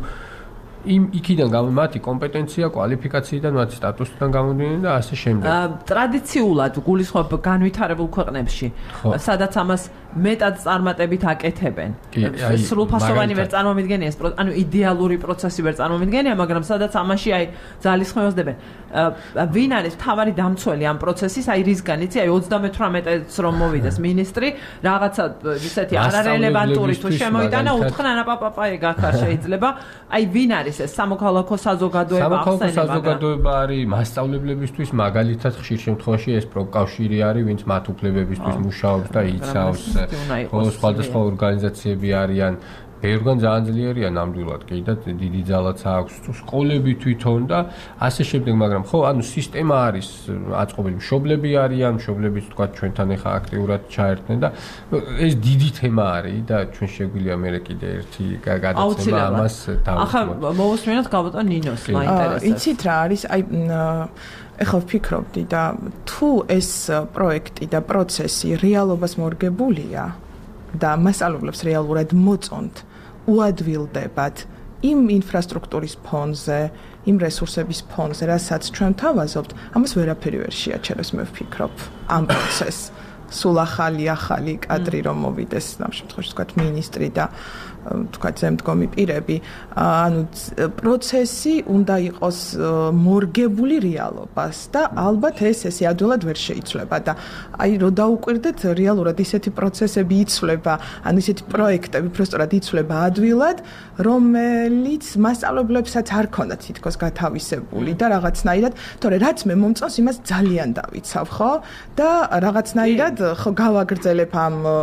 იქიდან მათი კომპეტენცია, კვალიფიკაციიდან, მათი სტატუსიდან გამომდინარე და ასე შემდეგ. ტრადიციულად გულისხმობ განვითარებულ ქვეყნებში, სადაც ამას მეტად წარმატებით აკეთებენ. სრულფასოვანი ვერ წარმომიდგენია ეს, ანუ იდეალური პროცესი ვერ წარმომიდგენია, მაგრამ სადაც ამაში აი ძალისხმევას დებენ. ვინ არის მთავარი დამცველი ამ პროცესის, აი რისგან იცი, აი 38-ს რომ მოვიდეს მინისტრი, რაღაცა ისეთი არარელევანტური თუ შემოიტანა, უთხრანა პაპაე გახარ შეიძლება. აი ვინ არის ეს სამოქალაქო საზოგადოება ახსენება? სამოქალაქო საზოგადოება არის მასწავლებლებისთვის, მაგალითად ხშირ შემთხვევაში ეს პროკავშირი არის, ვინც მათ უფლებებისთვის მუშაობს და იცავს. სხვადასხვა ორგანიზაციები არიან, ბევრგან ძალიან ძლიერია ნამდვილად კი და დიდი ძალაც აქვს სკოლები თვითონ და ასე შემდეგ, მაგრამ ხო, ანუ სისტემა არის აწყობილი, მშობლები არიან, მშობლებიც თქვა ჩვენთან ახლა აქტიურად ჩაერთნენ და ეს დიდი თემა არის და ჩვენ შეგვიძლია მე კიდე ერთი გადაცემა ამას დავუწყოთ. ახლა მოვუსმინოთ გაბატონ ნინოს, მაინტერესებს. იცით რა არის, აი ეხლა ვფიქრობდი და თუ ეს პროექტი და პროცესი რეალობას მორგებულია და მასწავლებლებს რეალურად მოწონთ, უადვილდებათ იმ ინფრასტრუქტურის ფონზე, იმ რესურსების ფონზე, რასაც ჩვენ თავაზობთ, ამას ვერაფერი ვერ შეაჩერებს, მე ვფიქრობ, ამ პროცესს. სულ ახალი კადრი რომ მოვიდეს, ამ შემთხვევაში თქვათ მინისტრი და თქვათ ზემდგომი პირები, ანუ პროცესი უნდა იყოს მორგებული რეალობას და ალბათ ესე ადვილად ვერ შეიცვლება და აი რო დაუკვირდეთ რეალურად ისეთი პროცესები იცვლება, ანუ ისეთი პროექტები უბრალოდ იცვლება ადვილად, რომელიც მასწავლებლებსაც არ ქონდათ თითქოს გათავისებული და რაღაცნაირად, თორე რაც მე მომწონს, იმას ძალიან დავიცავ, ხო? და რაღაცნაირად ხო გავაგრძელებ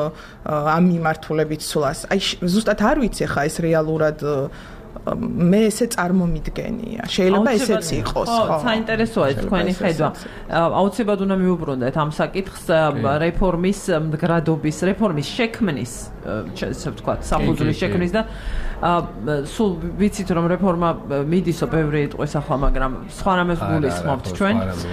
ამ მიმართულებით სულას. აი ზუსტად არ ვიცი ხა ეს რეალურად მე ესე წარმომიდგენია. შეიძლება ესეც იყოს, ხო? საინტერესოა ეს თქვენი ხედვა. აუცილებლად უნდა მიუბრუნდეთ ამ საკითხს რეფორმის მდგრადობის, რეფორმის შექმნის, ესე ვთქვათ, საფუძვლის შექმნის და სულ ვიცით რომ რეფორმა მიდისო ბევრი იტყვის ახლა, მაგრამ სხვა რამეს გულისხმობთ ჩვენ.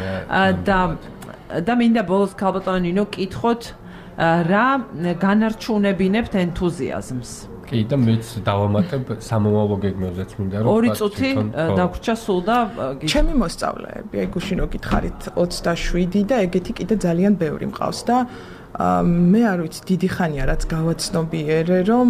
და მინდა ბოლოს გაბატონო ნინო კითხოთ რა განარჩუნებინებთ ენთუზიაზმს? კი და მეც დავამატებ სამომავლო გეგმებზეც მინდა რომ 2 წუთი დაგვრჩა სულ და ჩემი მოსწავლეები, აი გუშინ რო გითხარით 27 და ეგეთი კიდე ძალიან ბევრი მყავს და მე არ ვიცი დიდი ხანია რაც გავაცნობიერე რომ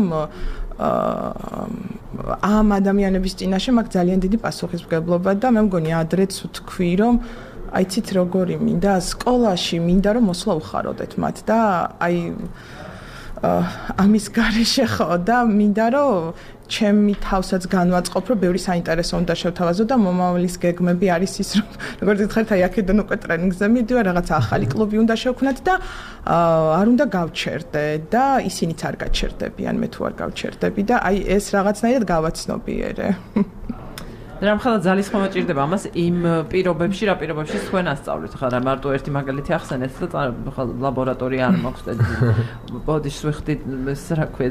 ამ ადამიანების წინაშე მაქვს ძალიან დიდი პასუხისმგებლობა და მე მგონი ადრეც ვთქვი რომ აიცით როგორი მინდა სკოლაში მინდა რომ მოსვლა უხაროდეთ მათ და აი ამის გარეშე ხო და მინდა რომ ჩემი თავსაც განვაწყობ რომ ბევრი საინტერესო უნდა შევთავაზო და მომავლის გეგმები არის ის რომ როგორც გითხარით აი აქედან უკვე ტრენინგზე მიდივარ რაღაც ახალი კლუბი უნდა შევქმნათ და არ უნდა გავჩერდე და ისინიც არ გაჩერდებიან მე თუ არ გავჩერდები და აი ეს რაღაცნაირად გავაცნობიერე რამხელა ძალის ხმა ჭირდება ამას იმ პირობებში რა პირობებში თქვენ ასწავლეთ ხა რა მარტო ერთი მაგალითი ახსენეთ და ხა ლაბორატორია არ მაქვს და ბოდიშს ვიხდით ეს რა ქვია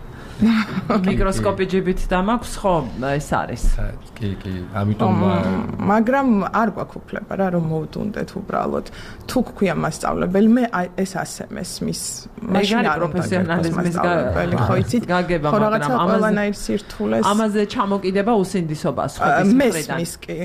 მიკროსკოპი ჯიბით და მაქვს ხო ეს არის კი ამიტომ მაგრამ არ გვაქვს უფლება რა რომ მოვდუნდეთ უბრალოდ თუ გქვია მასწავლებელი მე ეს ასე მესმის მაშინ არ პროფესიონალიზმის ხო იცით გაგება მაგრამ ყველანაირ სირთულეს ამაზე ჩამოკიდება უსინდისობას ხო მესმის კი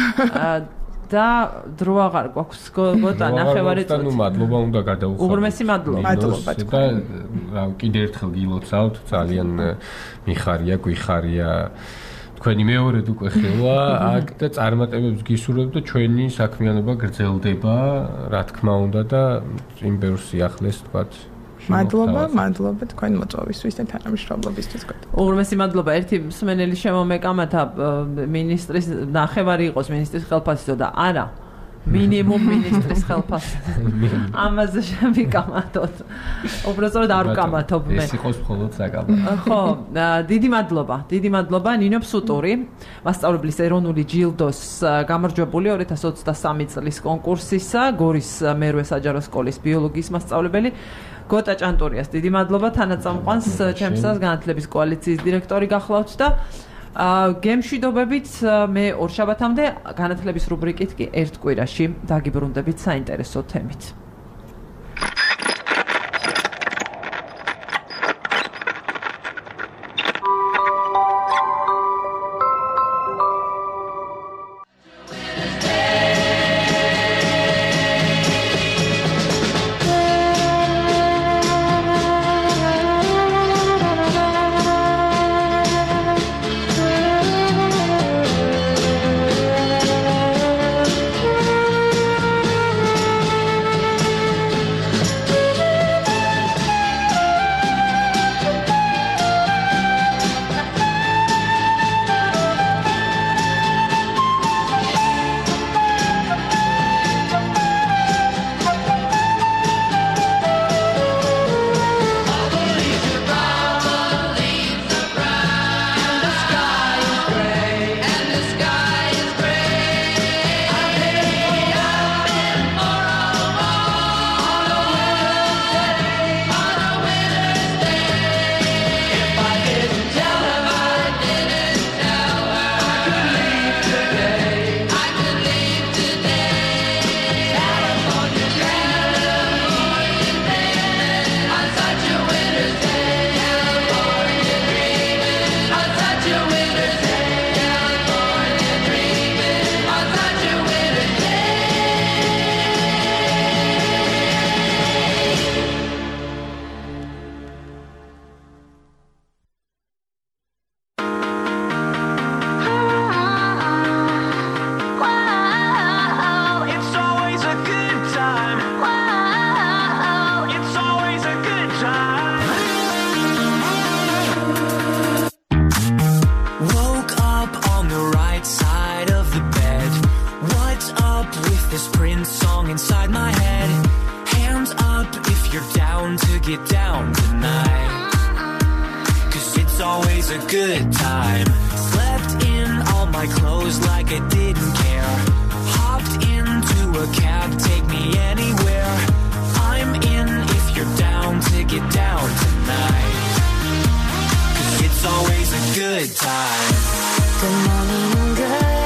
და დრო აღარ გვაქვს გოტა ნახევარი წუთი. ნუ მადლობა უნდა გადაუხადოთ. უღრმესი მადლობა. მადლობა თქვენ. და კიდე ერთხელ გილოცავთ, ძალიან მიხარია, გვიხარია. თქვენი მეორედ უკვე ხელა აქ და წარმატებებს გისურვებთ და ჩვენი საქმიანობა გრძელდება, რა თქმა უნდა და იმ ბევრ სიახლეს თქვათ. მადლობა თქვენ მოწვევისთვის და თანამშრომლობისთვის. უღრმესი მადლობა. ერთი მსმენელი შემომეკამათა მინისტრის ნახევარი იყოს მინისტრის ხელფასისო და არა მინიმუმ მინისტრის ხელფასი. ამაზე შემიკამათოთ. უბრალოდ არ ვკამათობ მე. ეს იყოს მხოლოდ საკამათო. ხო, დიდი მადლობა ნინო ფსუტური, მასწავლებლის ეროვნული ჯილდოს გამარჯვებული 2023 წლის კონკურსისა, გორის მერვე საჯარო სკოლის ბიოლოგიის მასწავლებელი. გოტა ჭანტურიას დიდი მადლობა თანაწამყვანს ჩემსას განათლების კოალიციის დირექტორი გახლავთ და გემშვიდობებით მე ორშაბათამდე განათლების რუბრიკით კი ერთ კვირაში დაგიბრუნდებით საინტერესო თემით. Good morning, good